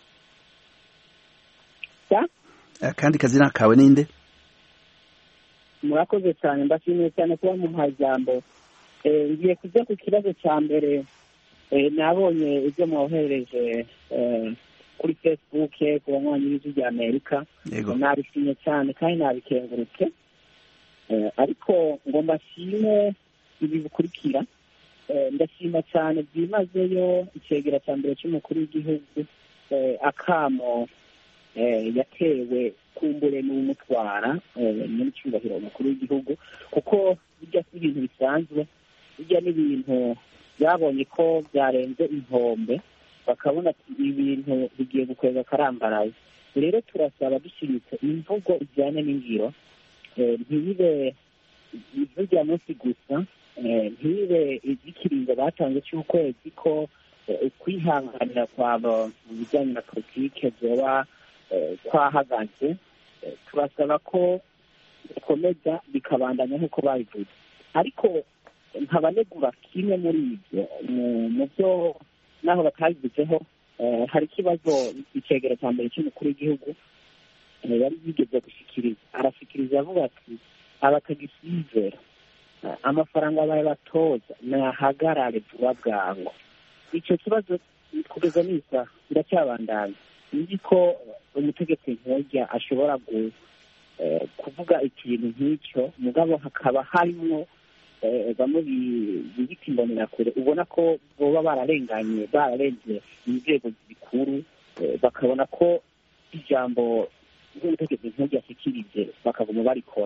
L: Ya?
A: Akandi kazina kawe ninde?
L: Murakoze cyane, mbashimiye cyane kuba mumpaye ijambo. Eh ngiye kujya ku kibazo cya mbere. Eh nabonye ibyo mwohereje eh kuri Facebook ku banywanyi b'Ijwi ry'Amerika. Nabishimye cyane kandi nabikengurutse. Eh ariko ngo mbashime ibi bikurikira. Eh ndashima cyane byimazeyo icegera cya mbere cy'umukuru w'igihugu eh akamo eh yatewe kumbure n'umutwara eh muri cyubahiro umukuru w'igihugu, kuko bijya si ibintu bisanzwe, bijya n'ibintu byabonye ko byarenze inkombe, bakabona ati ibintu bigiye gukwega karambaraye. Rero turasaba dushimitse imvugo ijyanye n'ingiro, eh ntibibe ivujya munsi gusa, eh ntibibe izikiringo batanze cy'ukwezi ko kwihanganira kwabo mu bijyanye na politike zoba kwahagaze. Turasaba ko bikomeza bikabandanya nk'uko babivuze, ariko nkabanegura kimwe muri ibyo mu byo naho batabivuzeho. Hari ikibazo icegera cya mbere cy'umukuru w'igihugu yari yigeze gushikiriza, arashikiriza avuga ati abatagisizera amafaranga baye batoza nahagarare vuba bwangu. Icyo kibazo kugeza nisa biracyabandanya. Nzi ko umutegetsi nk'ujya ashobora kuvuga ikintu nk'icyo, mugabo hakaba harimo bamwe bibita imbonerakure ubona ko boba bararenganye bararenze inzego zikuru, bakabona ko ijambo ry'umutegetsi nk'ujya ashikirije bakaguma barikora.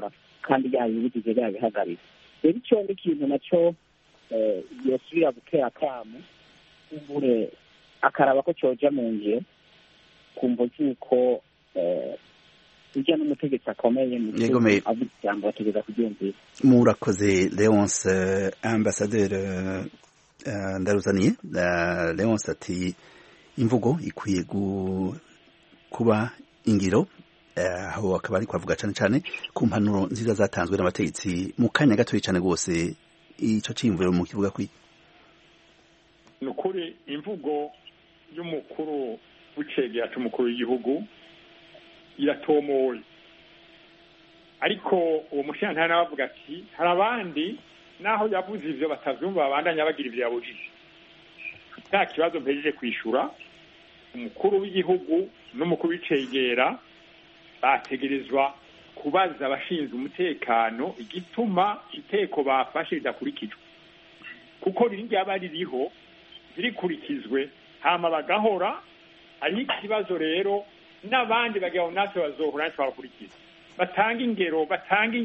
L: kandi yabibujije yabihagarika rero icyo ni ikintu nacyo yosubira gutera akamu ubure akaraba ko cyoja mu ngiro kumva yuko ujya n'umutegetsi akomeye mu gihugu avuga ijambo bategeza kuryumvira.
A: Murakoze Leonce. Ambasaderi Ndaruzaniye Leonce ati imvugo ikwiye kuba ingiro, aho akaba ari kwavuga cyane cyane ku mpanuro nziza zatanzwe n'abategetsi mu kanya gatoya cyane rwose. Icyo cyimviro mu kivuga kwi
F: ni ukuri imvugo y'umukuru w'icegera cy'umukuru w'igihugu iratomoye, ariko uwo mushyirantare nawe avuga ati hari abandi naho yavuze ivyo batavyumva babandanya bagira ivyo yabujije. Nta kibazo mpejeje kwishura, umukuru w'igihugu n'umukuru w'icegera bategerezwa kubaza abashinzwe umutekano igituma iteko bafashe ridakurikijwe, kuko riri ryaba ririho zirikurikizwe hama bagahora. Hariho ikibazo rero n'abandi bagira natwe bazohora natwe babakurikiza, batanga ingero batanga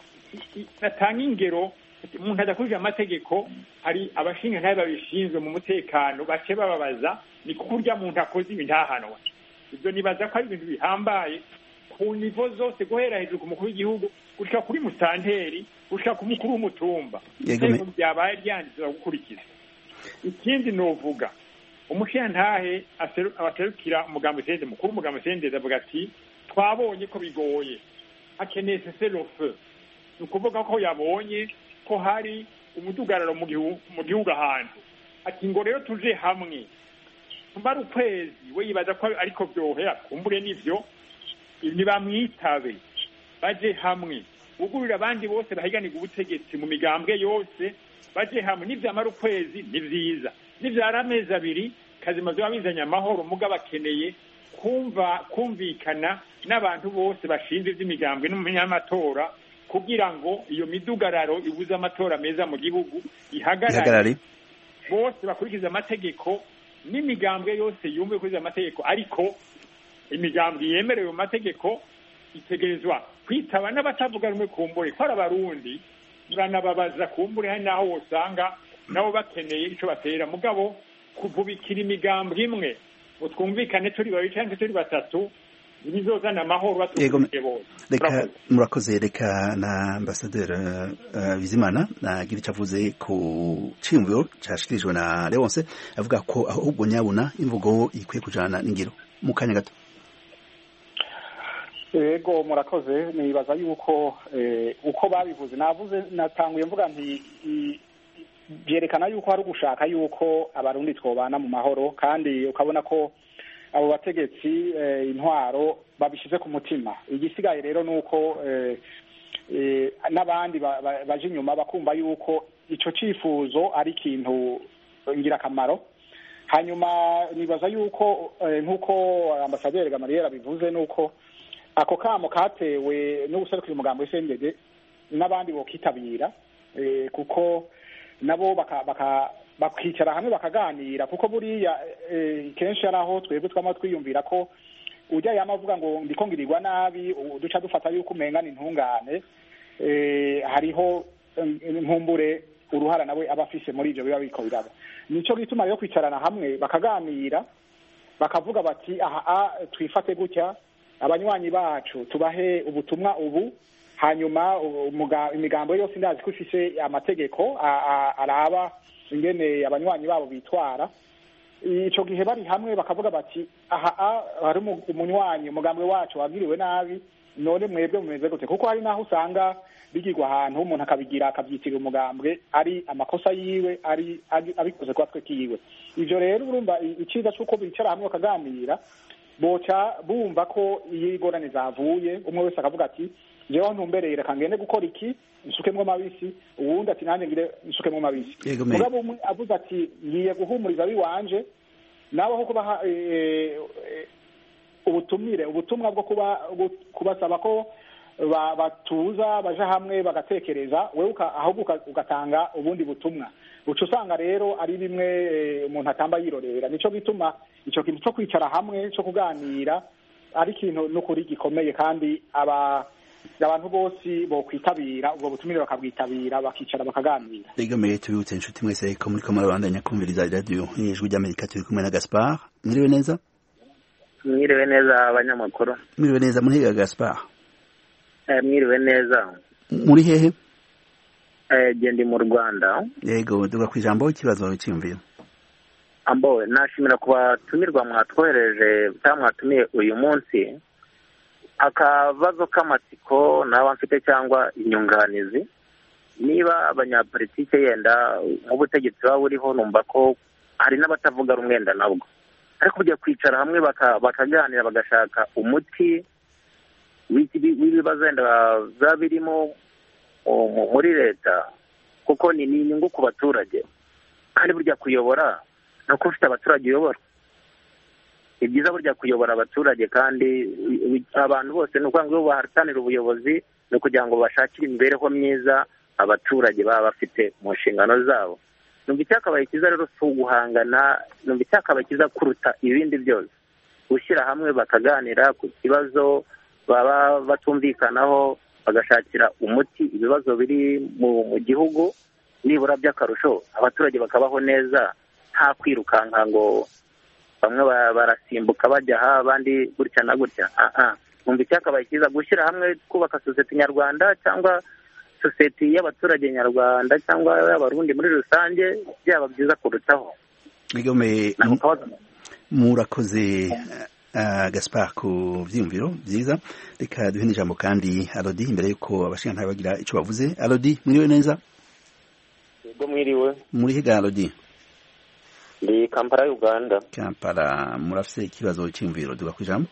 F: batanga ingero. Umuntu adakurikije amategeko, hari abashinga ntabe babishinzwe mu mutekano bace bababaza ni kuko urya muntu akoze ibi ntahanwa. Ibyo nibaza ko ari ibintu bihambaye ku nivo zose, guhera hejuru ku mukuru w'igihugu gushika kuri musanteri gushika ku mukuru w'umutumba. Iteko byabaye ryanditse gukurikiza. Ikindi novuga umushiyantahe abaterukira umugambo sende mukuru umugambo sende avuga ati twabonye ko bigoye akeneye seselofe, ni ukuvuga ko yabonye ko hari umudugararo mu gihugu ahantu, ati ngo rero tuje hamwe mbara ukwezi. We yibaza ko ariko byohera, kumbure n'ivyo ntibamwitabe baje hamwe, ugurira abandi bose bahiganirwa ubutegetsi mu migambwe yose baje hamwe. Nivyamara ukwezi ni vyiza, nivyara amezi abiri kazima vyoba bizanye amahoro, mugabo akeneye kumva kumvikana n'abantu bose bashinzwe ivy'imigambwe n'umunyamatora kugira ngo iyo midugararo ibuze amatora meza mu gihugu ihagarare, bose bakurikiza amategeko n'imigambwe yose yumve kurikiza amategeko. Ariko imigambwe yemerewe mu mategeko itegerezwa kwitaba n'abatavuga rumwe kumbure ko ari abarundi, muranababaza kumbure hari naho wosanga nabo bakeneye ico batera, mugabo kuvubikira imigambwe imwe ngo twumvikane turi babiri canke turi batatu bizozana amahoro batumviye bose.
A: Reka murakoze. Reka na Ambasaderi uh, Bizimana nagira icyo avuze ku ciyumviro cashikirijwe na Leonce avuga ko ahubwo nyabuna imvugo ikwiye kujana n'ingiro mu kanya gato.
D: Ego murakoze. Nibaza yuko eh, uko babivuze navuze natanguye mvuga nti byerekana yuko hari ugushaka yuko abarundi twobana mu mahoro, kandi ukabona ko abo bategetsi intwaro babishize ku mutima. Igisigaye rero nuko n'abandi baje inyuma bakumva yuko ico cifuzo ari ikintu ngirakamaro. Hanyuma nibaza yuko nk'uko Ambasaderi Gamaliel bivuze nuko ako kamo katewe no guserukira umugambo w'Sendege n'abandi bokitabira, kuko nabo baka baka bakicara hamwe bakaganira, kuko buriya kenshi araho twebwe twama twiyumvira ko ujya yamavuga ngo ndiko ngirirwa nabi duca dufata yuko umengana intungane. Hariho nkumbure uruhara nawe abafise muri ivyo biba biko biraba. Nico gituma rero kwicarana hamwe bakaganira bakavuga bati aha twifate gutya, abanywanyi bacu tubahe ubutumwa ubu, hanyuma imigambo yose ndazi ko ifise amategeko araba ingene abanywanyi babo bitwara. Ico gihe bari hamwe bakavuga bati aha hari umunywanyi umugambwe wacu wagiriwe nabi, none mwebwe mumeze gute? Kuko hari naho usanga bigirwa ahantu umuntu akabigira akabyitira umugambwe ari amakosa yiwe ari abikoze kwa twe kiwe. Ivyo rero urumva iciza cyuko bicara hamwe bakaganira, boca bumva ko yigorane zavuye, umwe wese akavuga ati jewe ntumbereye kangende gukora iki nsukemwe mabisi, uwundi ati nanjye ngire nsukemwe mabisi. Mugabo umwe avuga ati ngiye guhumuriza biwanje, nawe ho kuba ubutumire ubutumwa bwo kuba kubasaba ko batuza baje hamwe bagatekereza, wewe ahubwo ugatanga ubundi butumwa. Uco usanga rero ari bimwe umuntu atamba yirorera. Nico gituma ico kintu cyo kwicara hamwe cyo kuganira ari kintu n'ukuri gikomeye, kandi aba abantu bose bokwitabira ubwo butumire bakabwitabira bakicara bakaganira.
A: Egomeye tubutse inshuti mwese ko muri kamara bandanya kumviriza radio y'ijwi ry'Amerika turi kumwe na Gaspard. Mwiriwe neza?
M: Mwiriwe neza abanyamakuru.
A: Mwiriwe neza muri Gaspard.
M: Eh mwiriwe neza.
A: Muri hehe?
M: Eh gendi mu Rwanda.
A: Yego duga kwijambo ikibazo cy'imviro.
M: Ambo nashimira kuba tumirwa mwatwohereje cyamwatumiye uyu munsi. Akabazo k'amatsiko naba mfite cyangwa inyunganizi niba abanyapolitike yenda mu butegetsi baba buriho numva ko hari n'abatavuga rumwenda nabwo ariko kujya kwicara hamwe bakaganira bagashaka umuti w'ibibazo wenda biba birimo muri leta kuko ni inyungu ku baturage kandi burya kuyobora no kuba ufite abaturage uyobora ni byiza burya kuyobora abaturage kandi abantu bose ni ukuvuga ngo iyo bahatanira ubuyobozi ni ukugira ngo bashakire imibereho myiza abaturage baba bafite mu nshingano zabo. Numva icyakabaye cyiza rero si uguhangana, numva icyakabaye cyiza kuruta ibindi byose gushyira hamwe bakaganira ku kibazo baba batumvikanaho bagashakira umuti ibibazo biri mu gihugu nibura by'akarusho abaturage bakabaho neza nta kwirukanka ngo bamwe barasimbuka bajya aha abandi gutya na gutya. aha numva icyakabaye cyiza gushyira hamwe kubaka sosiyete nyarwanda cyangwa sosiyete y'abaturage nyarwanda cyangwa y'abarundi muri rusange byaba byiza kurutaho.
A: Igomeye murakoze uh, Gaspard ku vyumviro byiza. Reka duhe n'ijambo kandi Alodi imbere yuko abashinga ntabe bagira ico bavuze. Alodi mwiriwe neza?
N: Yego mwiriwe.
A: Muri higa Alodi?
N: Ndi Kampala Uganda.
A: Kampala murafise ikibazo cy'imviro duga kwijambo?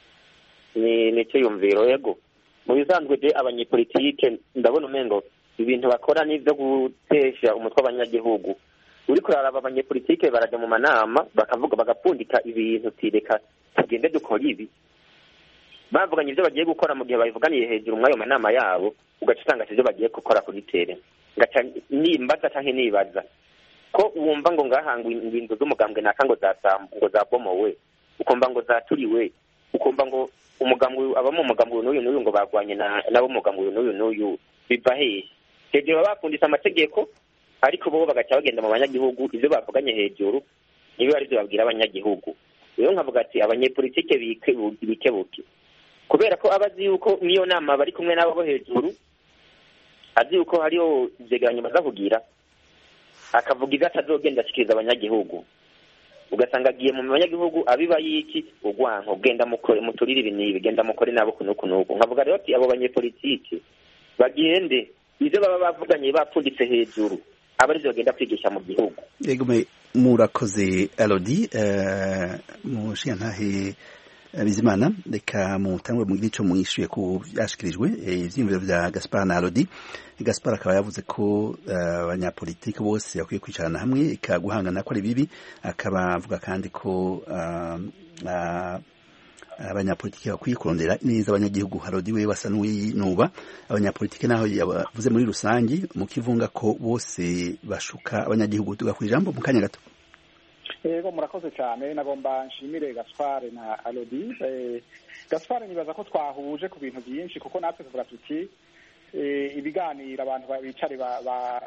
N: Ni nicyo yumviro yego. Mu bisanzwe je abanyepolitike ndabona umengo ibintu bakora n'ivyo gutesha umutwe abanyagihugu. Uri kuraraba abanyepolitike baraja mu manama bakavuga bagapfundika ibintu tireka tugende dukora ibi. Bavuganye ivyo bagiye gukora mu gihe babivuganiye hejuru mwayo manama yabo ugacitanga ivyo bagiye gukora kuri tere. Ngaca nimbaza canke nibaza ko wumva ngo ngahangwa ingingo z'umugambwe nakango zasambu ngo zabomowe ukumva ngo zaturiwe ukumva ngo umugambwe abamo umugambwe n'uyu n'uyu ngo bagwanye na nabo umugambwe n'uyu n'uyu biva hehe keje babafundisa amategeko ariko bo bagaca bagenda mu banyagihugu ivyo bavuganye hejuru nibi ari byo babwira abanyagihugu. Rero nkavuga ati abanyepolitike bikebuke kubera ko abazi yuko niyo nama bari kumwe nabo bo hejuru azi yuko hariho ivyegeranyo bazavugira akavuga ivyo atazogenda ashikiriza abanyagihugu ugasanga agiye mu banyagihugu abiba yiki ugwanko genda mukore muturire ibintu bigenda mukore nabo kunuku nuko. Nkavuga rero ati abo banyepolitike bagende ivyo baba bavuganye bapfunditse hejuru abari zogenda kwigisha mu gihugu.
A: Yego murakoze Alodi uh, mushiya ntahe Bizimana reka mutangwe mu gico mwishuye ku byashikirijwe ivyimviro vya Gaspard na Alodi. Gaspard akaba yavuze ko abanyapolitike uh, bose yakwiye kwicarana hamwe ikaguhangana ko ari bibi, akaba avuga kandi ko uh, uh, abanyapolitike bakwiye kurondera neza abanyagihugu. Alodi we basa n'uwinuba abanyapolitike naho yavuze muri rusangi mu kivunga ko bose bashuka abanyagihugu. Tugakwijambo mu kanya gato.
D: Ego murakoze cyane nagomba nshimire Gaspard na Alodi. Eh, Gaspard nibaza ko twahuje ku bintu byinshi kuko natwe tuvuga tuti eh, ibiganiro abantu bicare ba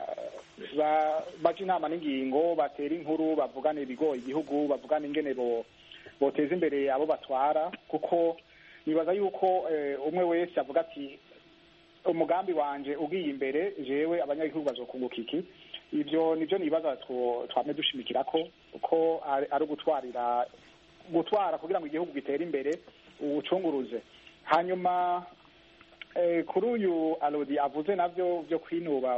D: ba baje inama n'ingingo batera inkuru bavugana ibigo igihugu bavugana ingene bo boteza imbere abo batwara kuko nibaza yuko eh, umwe wese avuga ati umugambi wanje ugiye imbere jewe abanyagihugu bazokunguka iki. Ibyo nibyo nibaza twame dushimikira ko uko ari ugutwarira gutwara kugira ngo igihugu gitere imbere ubucunguruze. Hanyuma eh, kuri uyu Alodi avuze navyo byo kwinuba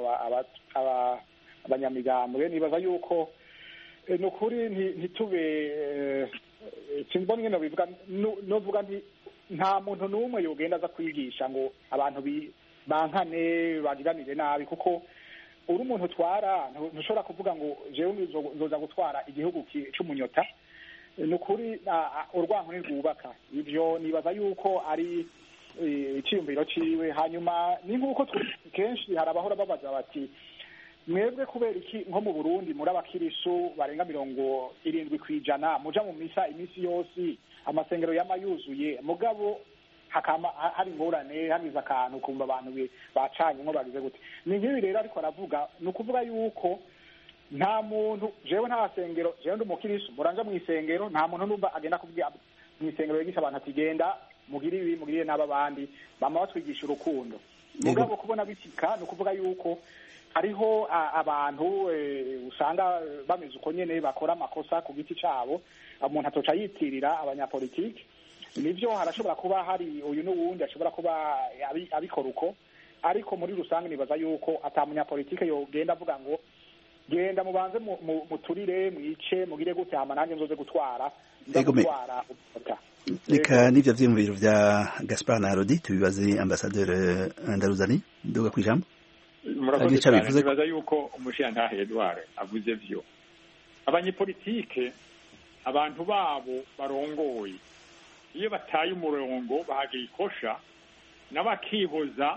D: abanyamigambwe nibaza yuko eh, nukuri ntitube eh, simbona ngene bivuga novuga nti nta muntu numwe yogenda aza kwigisha ngo abantu bankane bagiranire nabi kuko uri umuntu utwara ntushobora kuvuga ngo jewe nzoza gutwara igihugu cy'umunyota. Nukuri urwanko ntirwubaka. Ivyo nibaza yuko ari icyiyumviro ciwe. Hanyuma ni nk'uko kenshi hari abahora babaza bati mwebwe kubera iki nko mu Burundi muri abakirisu barenga mirongo irindwi kwijana muja mu misa imisi yose amasengero y'amayuzuye mugabo hakama hari ingorane hamize akantu kumva abantu bacanye nko bagize gute ni nk'ibi rero ariko aravuga ni ukuvuga yuko nta muntu jewe nta sengero jewe ndi umukirisu muranja mu isengero nta muntu numva agenda kubwira mu isengero yigisha abantu ati genda mugire ibi mugire n'aba bandi bama batwigisha urukundo mugabo kubona bishika ni ukuvuga yuko hariho abantu usanga bameze uko nyene bakora amakosa ku giti cabo umuntu atoca yitirira abanyapolitiki nivyo harashobora kuba hari uyu n'uwundi ashobora kuba abikora uko ariko muri rusange nibaza yuko ata munyapolitike yogenda avuga ngo genda mubanze muturire mwice mugire gute hama nanjye nzoze gutwara ndagutwara ubutaka
A: reka n'ivyo vyiyumviro vya Gaspard na Rodi tubibaze ambasaderi Ndaruzani nduga kwijambo
F: murakoze cyane nibaza yuko umushiyantahe Edouard avuze vyo abanyepolitike abantu babo barongoye iyo bataye umurongo bahagira ikosha n'abakihoza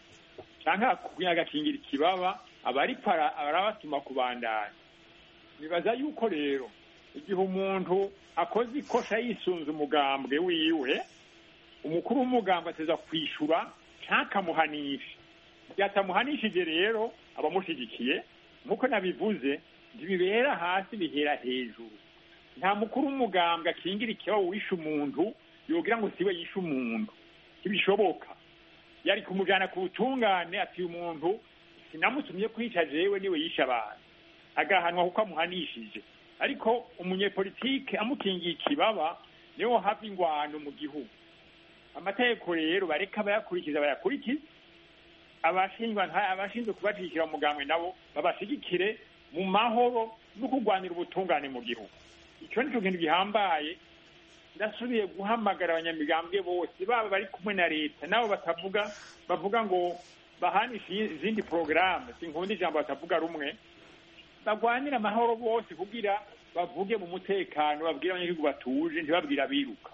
F: canka kugakingira ikibaba abari para arabatuma kubandana nibaza yuko rero igihe umuntu akoze ikosha yisunze umugambwe wiwe umukuru w'umugambwe ateza kwishura ntakamuhanisha yatamuhanishije rero abamushigikiye nkuko nabivuze ntibibera hasi bihera hejuru nta mukuru w'umugambwe akingira ikibazo wishe umuntu yogira ngo siwe yishe umuntu ntibishoboka yari kumujana ku butungane ati umuntu sinamutumye kwica jewe niwe yishe abantu agahanwa kuko amuhanishije ariko umunyepolitike amukingiye ikibaba niho hava ingwano mu gihugu amategeko rero bareka bayakurikiza bayakurikiza abashingwa abashinzwe kubashigikira umugambwe nabo babashigikire mu mahoro no kurwanira ubutungane mu gihugu icyo ni cyo kintu gihambaye ndasubiye guhamagara abanyamigambwe bose baba bari kumwe na leta nabo batavuga bavuga ngo bahanishe izindi porogaramu sinkunda ijambo batavuga rumwe bagwanira amahoro bose kugira bavuge mu mutekano babwira abanyagihugu batuje ntibabwira abiruka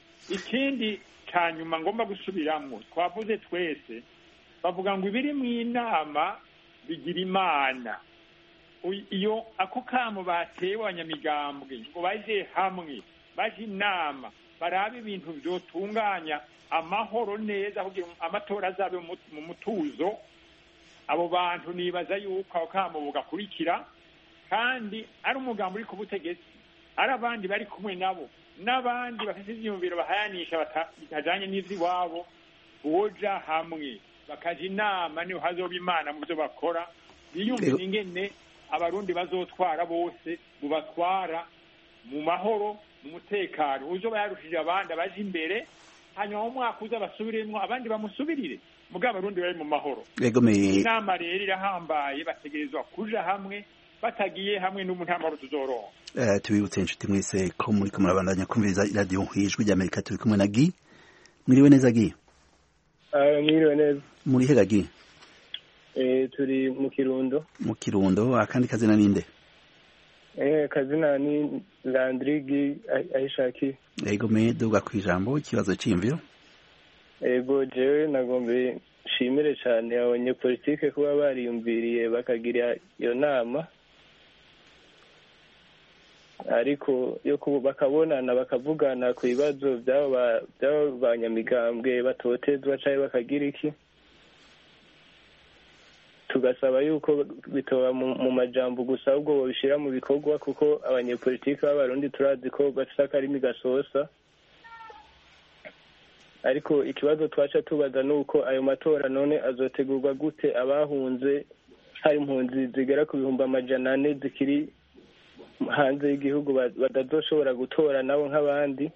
F: ikindi ca nyuma ngomba gusubiramwo twavuze twese bavuga ngo ibiri mu inama bigira imana iyo ako kamo batewe abanyamigambwe ngo baje hamwe baje inama barabe ibintu vyotunganya amahoro neza kugira amatora azabe mu mutuzo abo bantu nibaza yuko ako kamo bugakurikira kandi ari umugambo uri ku butegetsi ari abandi bari kumwe nabo n'abandi bafite ivyiyumviro bahayanisha bitajanye n'ivy'iwabo boja hamwe bakaja inama niho hazoba imana mu vyo bakora biyumvira ingene abarundi bazotwara bose bubatwara mu mahoro mu mutekano uzoba yarushije abandi abaje imbere hanyuma mu mwaka uza basubiremwo abandi bamusubirire mugabo abarundi bari mu mahoro inama rero irahambaye bategerezwa kuja hamwe batagiye hamwe n'umuntamaro tuzoronka
A: eh tubibutse inshuti mwese ko muri ko murabandanya kumviriza radio hijwi rya Amerika turi kumwe na Gi mwiriwe neza Gi
O: ah mwiriwe neza
A: muri hega Gi
O: eh turi mu Kirundo
A: mu Kirundo akandi kazina ninde
O: eh kazina ni Landrigi Aishaki
A: ego me duga kwijambo ikibazo cy'imvyo
O: ego jewe nagombe shimire cyane abanyepolitike kuba bariyumviriye bakagira iyo nama ariko yo bakabonana bakavugana ku bibazo by'abo banyamigambwe batotezwa cyangwa bakagira iki tugasaba yuko bitoba mu majambo gusa ahubwo babishira mu bikorwa kuko abanyepolitike b'abarundi turazi ko bafite akarimi gasosa ariko ikibazo twaca tubaza nuko ayo matora none azotegurwa gute abahunze hari impunzi zigera ku bihumbi amajana ane zikiri hanze y'igihugu badazoshobora gutora nabo nk'abandi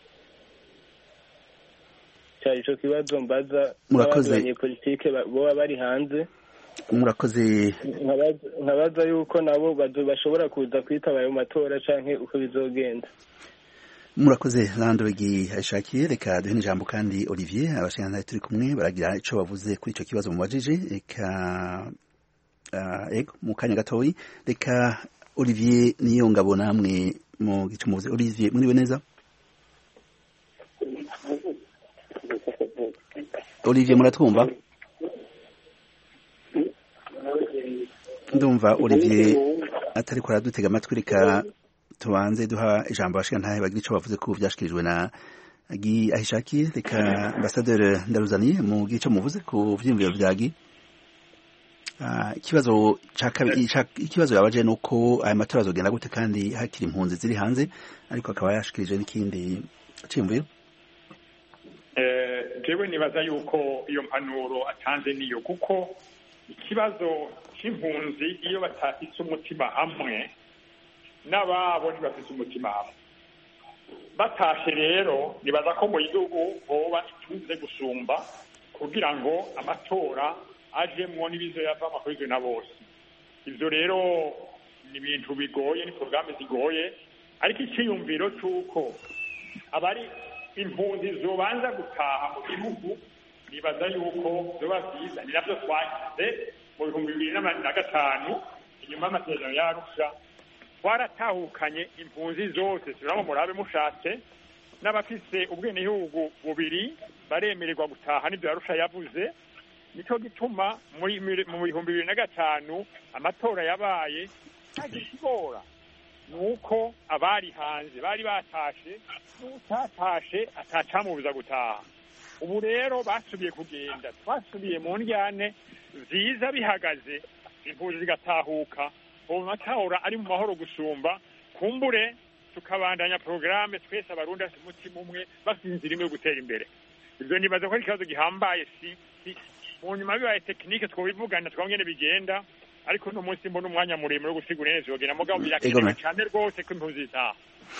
O: cyari ico kibazo mbaza abanyepolitike boba bari hanze
A: murakoze
O: nkabaza yuko nabo bashobora kuza kwitaba ayo matora canke uko bizogenda
A: murakoze Landrigi Aishakiye reka duhe ijambo kandi Olivier abashingana turi kumwe baragira ico bavuze kuri ico kibazo mubajije reka uh, ego mu kanya gatoyi reka Olivier niyo ngabo namwe mu gice muvuze Olivier muri neza Olivier muratwumva ndumva Olivier atari ko aradutega amatwi reka tubanze duha ijambo bashika ntahe bagira ico bavuze ko byashikirijwe na Gi ahishakiye reka ambasaderi Ndaruzaniye mu gice muvuze ku vyiyumviro vyagi ikibazo ikibazo yabaje nuko aya matora azogenda gute kandi hakiri impunzi ziri hanze ariko akaba yashikirije n'ikindi cimviro.
F: Eh jewe nibaza yuko iyo mpanuro atanze niyo kuko ikibazo c'impunzi iyo batafise umutima hamwe n'ababo ntibafise umutima hamwe batashe rero nibaza ko mu gihugu hoba itunze gusumba kugira ngo amatora ajemwo n'ibizo yava amakoze na bose. Ivyo rero ni ibintu bigoye, ni programme zigoye, ariko iciyumviro cyuko abari impunzi zobanza gutaha mu gihugu nibaza yuko zoba vyiza. Ni navyo twagize mu bihumbi bibiri na gatanu inyuma y'amasezerano ya Arusha, twaratahukanye impunzi zose ziramo murabe mushatse n'abafise ubwenegihugu bubiri baremererwa gutaha n'ivyo Arusha yavuze. Nico gituma muri mu bihumbi bibiri na gatanu amatora yabaye agikigora nuko abari hanze bari batashe n'utatashe atacamubuza gutaha. Ubu rero basubiye kugenda, twasubiye mu ndyane ziza bihagaze impunzi zigatahuka, ubu matora ari mu mahoro gusumba, kumbure tukabandanya programme twese abarundi bafite umutima umwe basinzira imwe gutera imbere. Ivyo nibaza ko ari ikibazo gihambaye si, si mu nyuma bibaye tekinike twabivugana twongene bigenda, ariko no munsi mbona umwanya muremure wo gusigura neza yogena mugabo birakenewe cyane rwose ko impunzi zitaha.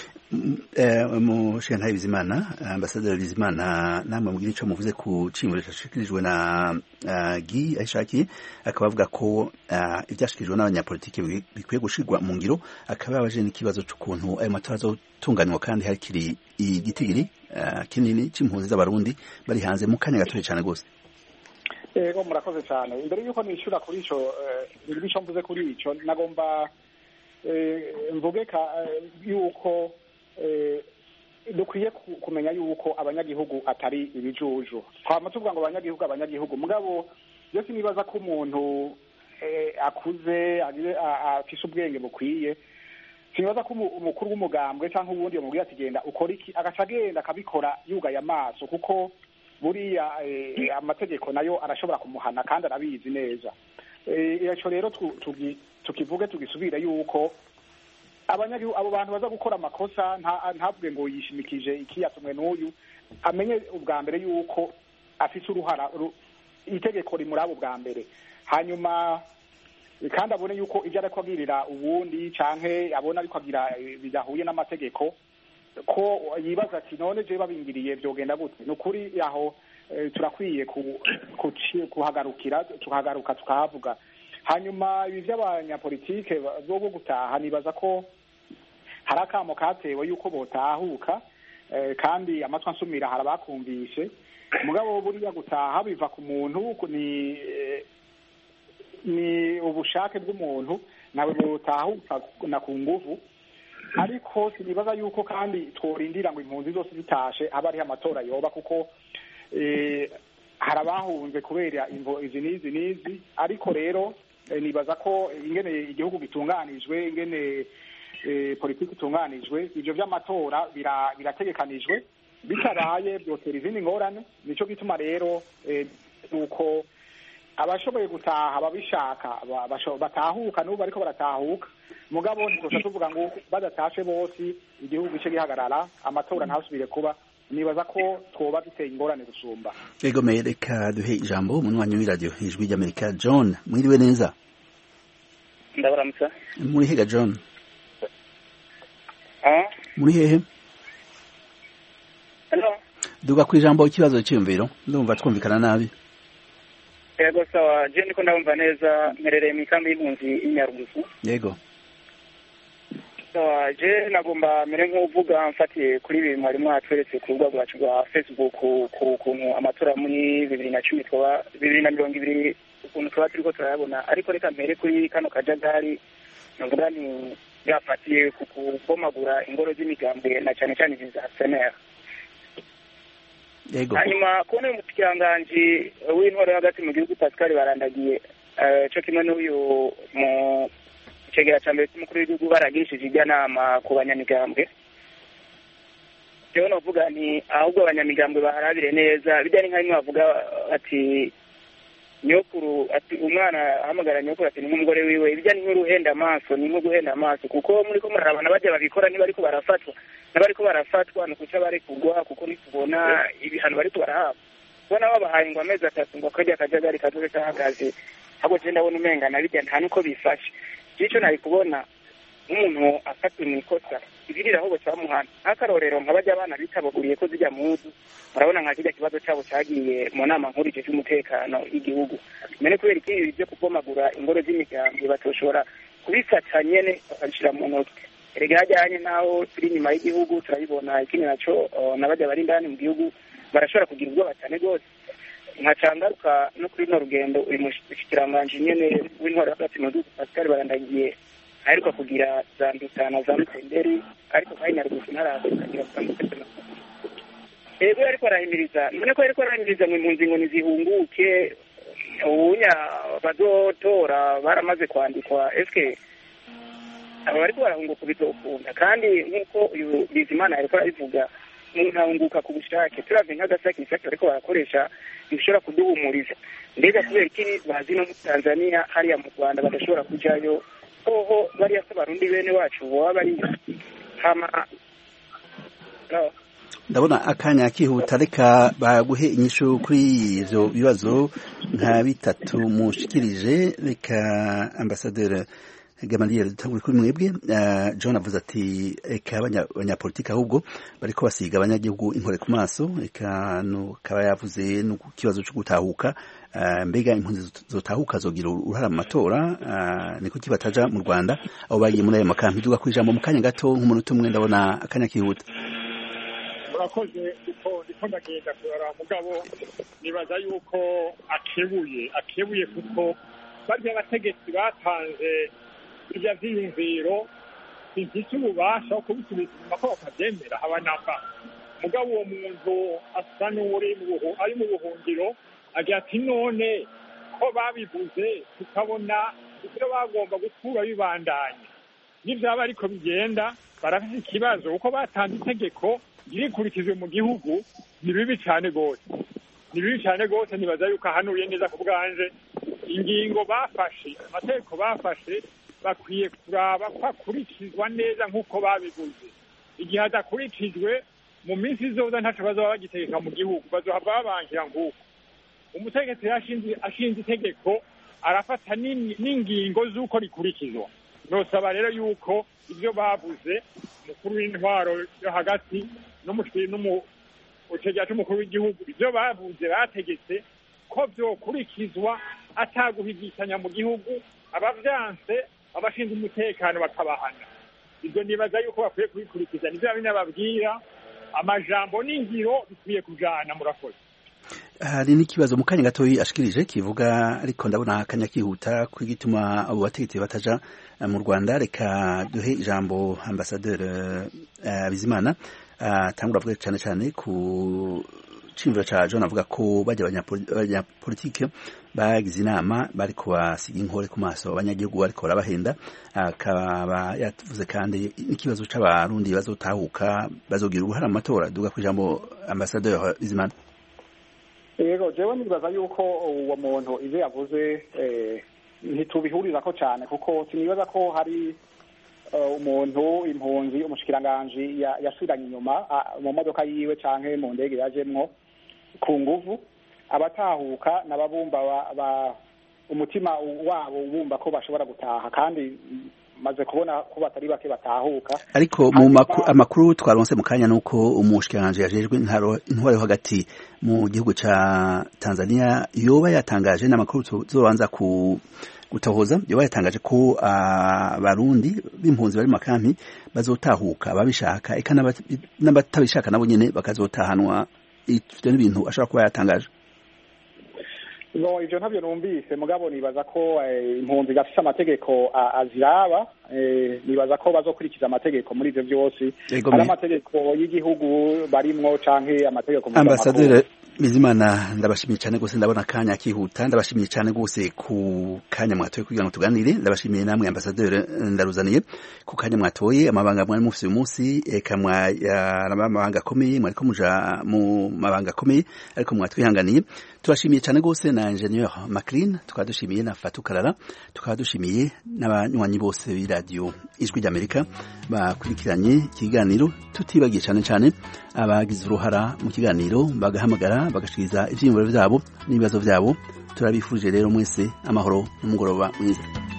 A: Eh mu Shentare Bizimana, ambasaderi Bizimana, namwe mugira ico muvuze ku cimuro cyashikirijwe na uh, Gi Aishaki, akaba avuga ko uh, ivyashikirijwe n'abanyapolitike bikwiye gushirwa mu ngiro, akaba yabaje n'ikibazo cy'ukuntu ayo matora azotunganywa kandi hakiri igitigiri uh, kinini c'impunzi z'abarundi bari hanze mu kanya gatoye cyane gose.
D: Ego murakoze cyane. Imbere yuko nishura kuri ico ibiri cyo mvuze kuri ico nagomba mvugeka yuko dukwiye kumenya yuko abanyagihugu atari ibijuju. Twama tuvuga ngo abanyagihugu abanyagihugu mugabo byose nibaza ko umuntu akuze afise ubwenge bukwiye, sinibaza ko umukuru w'umugambwe cyangwa ubundi yamubwiye ati genda ukora iki agaca agenda akabikora yugaye amaso, kuko buriya amategeko nayo arashobora kumuhana kandi arabizi neza. Ico rero tukivuge tugisubira yuko abanyagihugu abo bantu baza gukora amakosa ntabwe ngo yishimikije ikiyatumwe n'uyu, amenye ubwa mbere yuko afise uruhara itegeko rimuraba ubwa mbere, hanyuma kandi abone yuko ibyo ariko agirira ubundi canke abona ariko agira bidahuye n'amategeko, ko yibaza ati none je babingiriye byogenda gute. Nukuri yaho turakwiye kuhagarukira tukahagaruka tukahavuga. Hanyuma ibi by'abanyapolitike bo gutaha nibaza ko hari akamo katewe yuko botahuka, kandi amatwi ansumira harabakumvishe, mugabo buriya gutaha biva ku muntu, ni ni ubushake bw'umuntu, nawe botahuka na ku nguvu. Ariko sinibaza yuko kandi tworindira ngo impunzi zose zitashe aba ari amatora yoba, kuko eh harabahunze kubera imvo izi nizi nizi. Ariko rero nibaza ko ingene igihugu gitunganijwe, ingene eh politiki itunganijwe, ivyo by'amatora birategekanijwe, bitabaye byotera izindi ngorane. Nico gituma rero uko abashoboye gutaha babishaka batahuka n'ubu ariko baratahuka, mugabo ntikosa tuvuga ngo badatashe bose igihugu cyo gihagarara amatora ntasubire kuba. Nibaza ko twoba duteye ingorane gusumba.
A: Ego mereka duhe ijambo umunywanyi w'iradio Ijwi ry'Amerika. John, mwiriwe neza?
E: Ndabaramutsa.
A: Muri hega John?
E: Ah?
A: Muri hehe?
E: Hello.
A: Duga ku ijambo ikibazo cy'imviro, ndumva twumvikana nabi.
E: Yego sawa, je ndiko ndumva neza, merereye mu kambi y'impunzi y'Inyarugusu.
A: Yego.
E: Sawa, je nagomba mere nk'uvuga mfatiye kuri ibi mwari mwatweretse ku rubuga rwacu rwa Facebook ku kuntu amatora muri bibiri na cumi twa bibiri na mirongo ibiri ukuntu twa turiko turayabona, ariko reka mere kuri kano kajagari navuga ni yafatiye ku kubomagura ingoro z'imigambwe na cyane cyane za S N L.
A: Yego.
E: Hanyuma kubona umutikanganje w'intwaro hagati mu gihugu Pascal Barandagiye cyo kimwe n'uyu mu cegera cyambere cy'umukuru w'igihugu baragishije ijyanama ku banyamigambwe. jewe novuga nti ahubwo abanyamigambwe baharabire neza bijya ni nka bimwe bavuga ati nyokuru ati umwana ahamagara nyokuru ati n'umugore wiwe bijya ni nk'uruhenda amaso ni nko guhenda amaso kuko muri ko murarabana bajya babikora niba ariko barafatwa n'abariko barafatwa no kuca bari kugwa kuko nitubona ibihano bariko barahabwa bona babahaye ngo amezi atatu ngo kajya kajagari kazoze kahagaze ahubwo je ndabona umenga na bijya nta nuko bifashe ico nari kubona umuntu afata mwikosa ibirira ahubwo cyamuhana akarorero nk'abajya abana bitabaguriye ko zijya muzu murabona nka kijya kibazo cyabo cyagiye mu nama nkuru ije cy'umutekano y'igihugu mene kubera iki byo kubomagura ingoro z'imigambi batoshora kubifata nyene bakabishira mu ntoki erega hajyanye naho turi nyuma y'igihugu turabibona ikindi naco nabajya bari ndani mu gihugu barashobora kugira ubwoba cyane rwose nkacangaruka no kuri no rugendo uyu mushikiranganje nyene w'intwaro hagati mu gihugu Pascal barandagiye ariko kugira za ndutana za mutenderi ariko kandi narugusi ntarakugira kugira ego ariko arahimiriza none ko ariko arahimiriza mu impunzi ngo nizihunguke ubunya bazotora baramaze kwandikwa eske aba bariko barahunguka bizokunda kandi nk'uko uyu Bizimana ariko arabivuga umuntu ahunguka ku bushake turavye nk'agasaki isaki bariko barakoresha bishobora kuduhumuriza mbega kubera iki bazi no mu Tanzania hariya mu Rwanda badashobora kujayo oho bariya se barundi bene wacu boba bari hama no
A: ndabona akanya kihuta reka baguhe inyishu kuri ivyo bibazo nka bitatu mushikirije reka ambasaderi Gamaliel tanguri kuri mwebwe uh, John avuze ati eka abanyapolitiki ahubwo bariko basiga abanyagihugu inkore ku maso eka no kaba yavuze no kibazo cyo gutahuka uh, mbega impunzi zotahuka zogira uruhara mu matora uh, niko kibataja mu Rwanda abo bagiye muri ayo makampi duga kuri jambo mu kanya gato nk'umuntu umwe ndabona akanya kihuta
F: murakoze uko ndiko ndagenda kurara mugabo nibaza yuko akebuye akebuye kuko barya abategetsi batanze ibya vyiyumviro bifite ububasha kubisubiza inyuma ko bakabyemera abanamba mugabo uwo muntu asa n'uri mu buhu ari mu buhungiro agira ati none ko babivuze tukabona ibyo bagomba gukura bibandanye n'ivyaba ariko bigenda barafite ikibazo uko batanze itegeko ririkurikizwe mu gihugu ni bibi cyane gose ni bibi cyane gose nibaza yuko ahanuye neza ku bwanje ingingo bafashe amategeko bafashe bakwiye kuraba ko akurikizwa neza nk'uko babivuze igihe adakurikijwe mu minsi izoza ntaco bazaba bagitegeka mu gihugu bazohava babangira nk'uko umutegetsi ashinze itegeko arafata n'ingingo z'uko rikurikizwa nosaba rero yuko ivyo bavuze umukuru w'intwaro yo hagati n'umutegeka c'umukuru w'igihugu ivyo bavuze bategetse ko vyokurikizwa ataguhigikanya mu gihugu abavyanse abashinzwe umutekano bakabahana ibyo nibaza yuko bakwiye kubikurikiza nivyo babinababwira amajambo n'ingiro bikwiye kujana murakoze
A: hari n'ikibazo mu kanya gatoyi ashikirije kivuga ariko ndabona akanya kihuta kwigituma abo bategetsi bataja mu Rwanda reka duhe ijambo ambasaderi uh, Bizimana atangura uh, avuga cyane cyane ku cimviro ca John avuga ko bajya abanyapolitike bagize inama bariko basiga inkore ku maso abanyagihugu bariko barabahenda akaba yavuze kandi n'ikibazo c'abarundi bazotahuka bazogira uruhara mu matora duga ku ijambo ambasaderi Bizimana.
D: Yego jewe nibaza yuko uwo muntu ivyo yavuze ntitubihurizako cyane kuko sinibaza ko hari umuntu impunzi umushikiranganje yasubiranye inyuma mu modoka yiwe canke mu ndege yajemwo ku nguvu abatahuka n'ababumba umutima wabo ubumba ko bashobora gutaha kandi maze kubona ko batari bake batahuka
A: ariko mu amakuru twaronse mu kanya nuko umushikiranganje yajejwe intwaro intwaro hagati mu gihugu ca Tanzania yoba yatangaje n'amakuru tuzobanza ku gutahoza yoba yatangaje ko abarundi b'impunzi bari makampi bazotahuka ababishaka eka n'abatabishaka nabo nyene bakazotahanwa ivyo n'ibintu ashobora kuba yatangaje.
D: No ivyo ntabyo numvise mugabo nibaza ko impunzi gafise amategeko aziraba nibaza ko bazokurikiza amategeko muri ivyo byose ari amategeko y'igihugu barimwo canke amategeko
A: Ambassadeur Bizimana ndabashimiye cyane gose ndabona akanya kihuta ndabashimiye cyane gose ku kanya mwatoye kugira ngo tuganire ndabashimiye namwe ambassadeur ndaruzaniye ku kanya mwatoye amabanga mwari mufite uyu munsi eka mwa amabanga akomeye mwari ko muja mu mabanga akomeye ariko mwatwihanganiye turashimiye cyane gose na ingenieur Maclean tukadushimiye na Fatukarara tukadushimiye n'abanywanyi bose b'iradio ijwi ry'Amerika bakurikiranye ikiganiro tutibagiye cyane cyane abagize uruhara mu kiganiro bagahamagara bagashikiriza ivyiyumviro vyabo n'ibibazo vyabo turabifuje rero mwese amahoro n'umugoroba mwiza.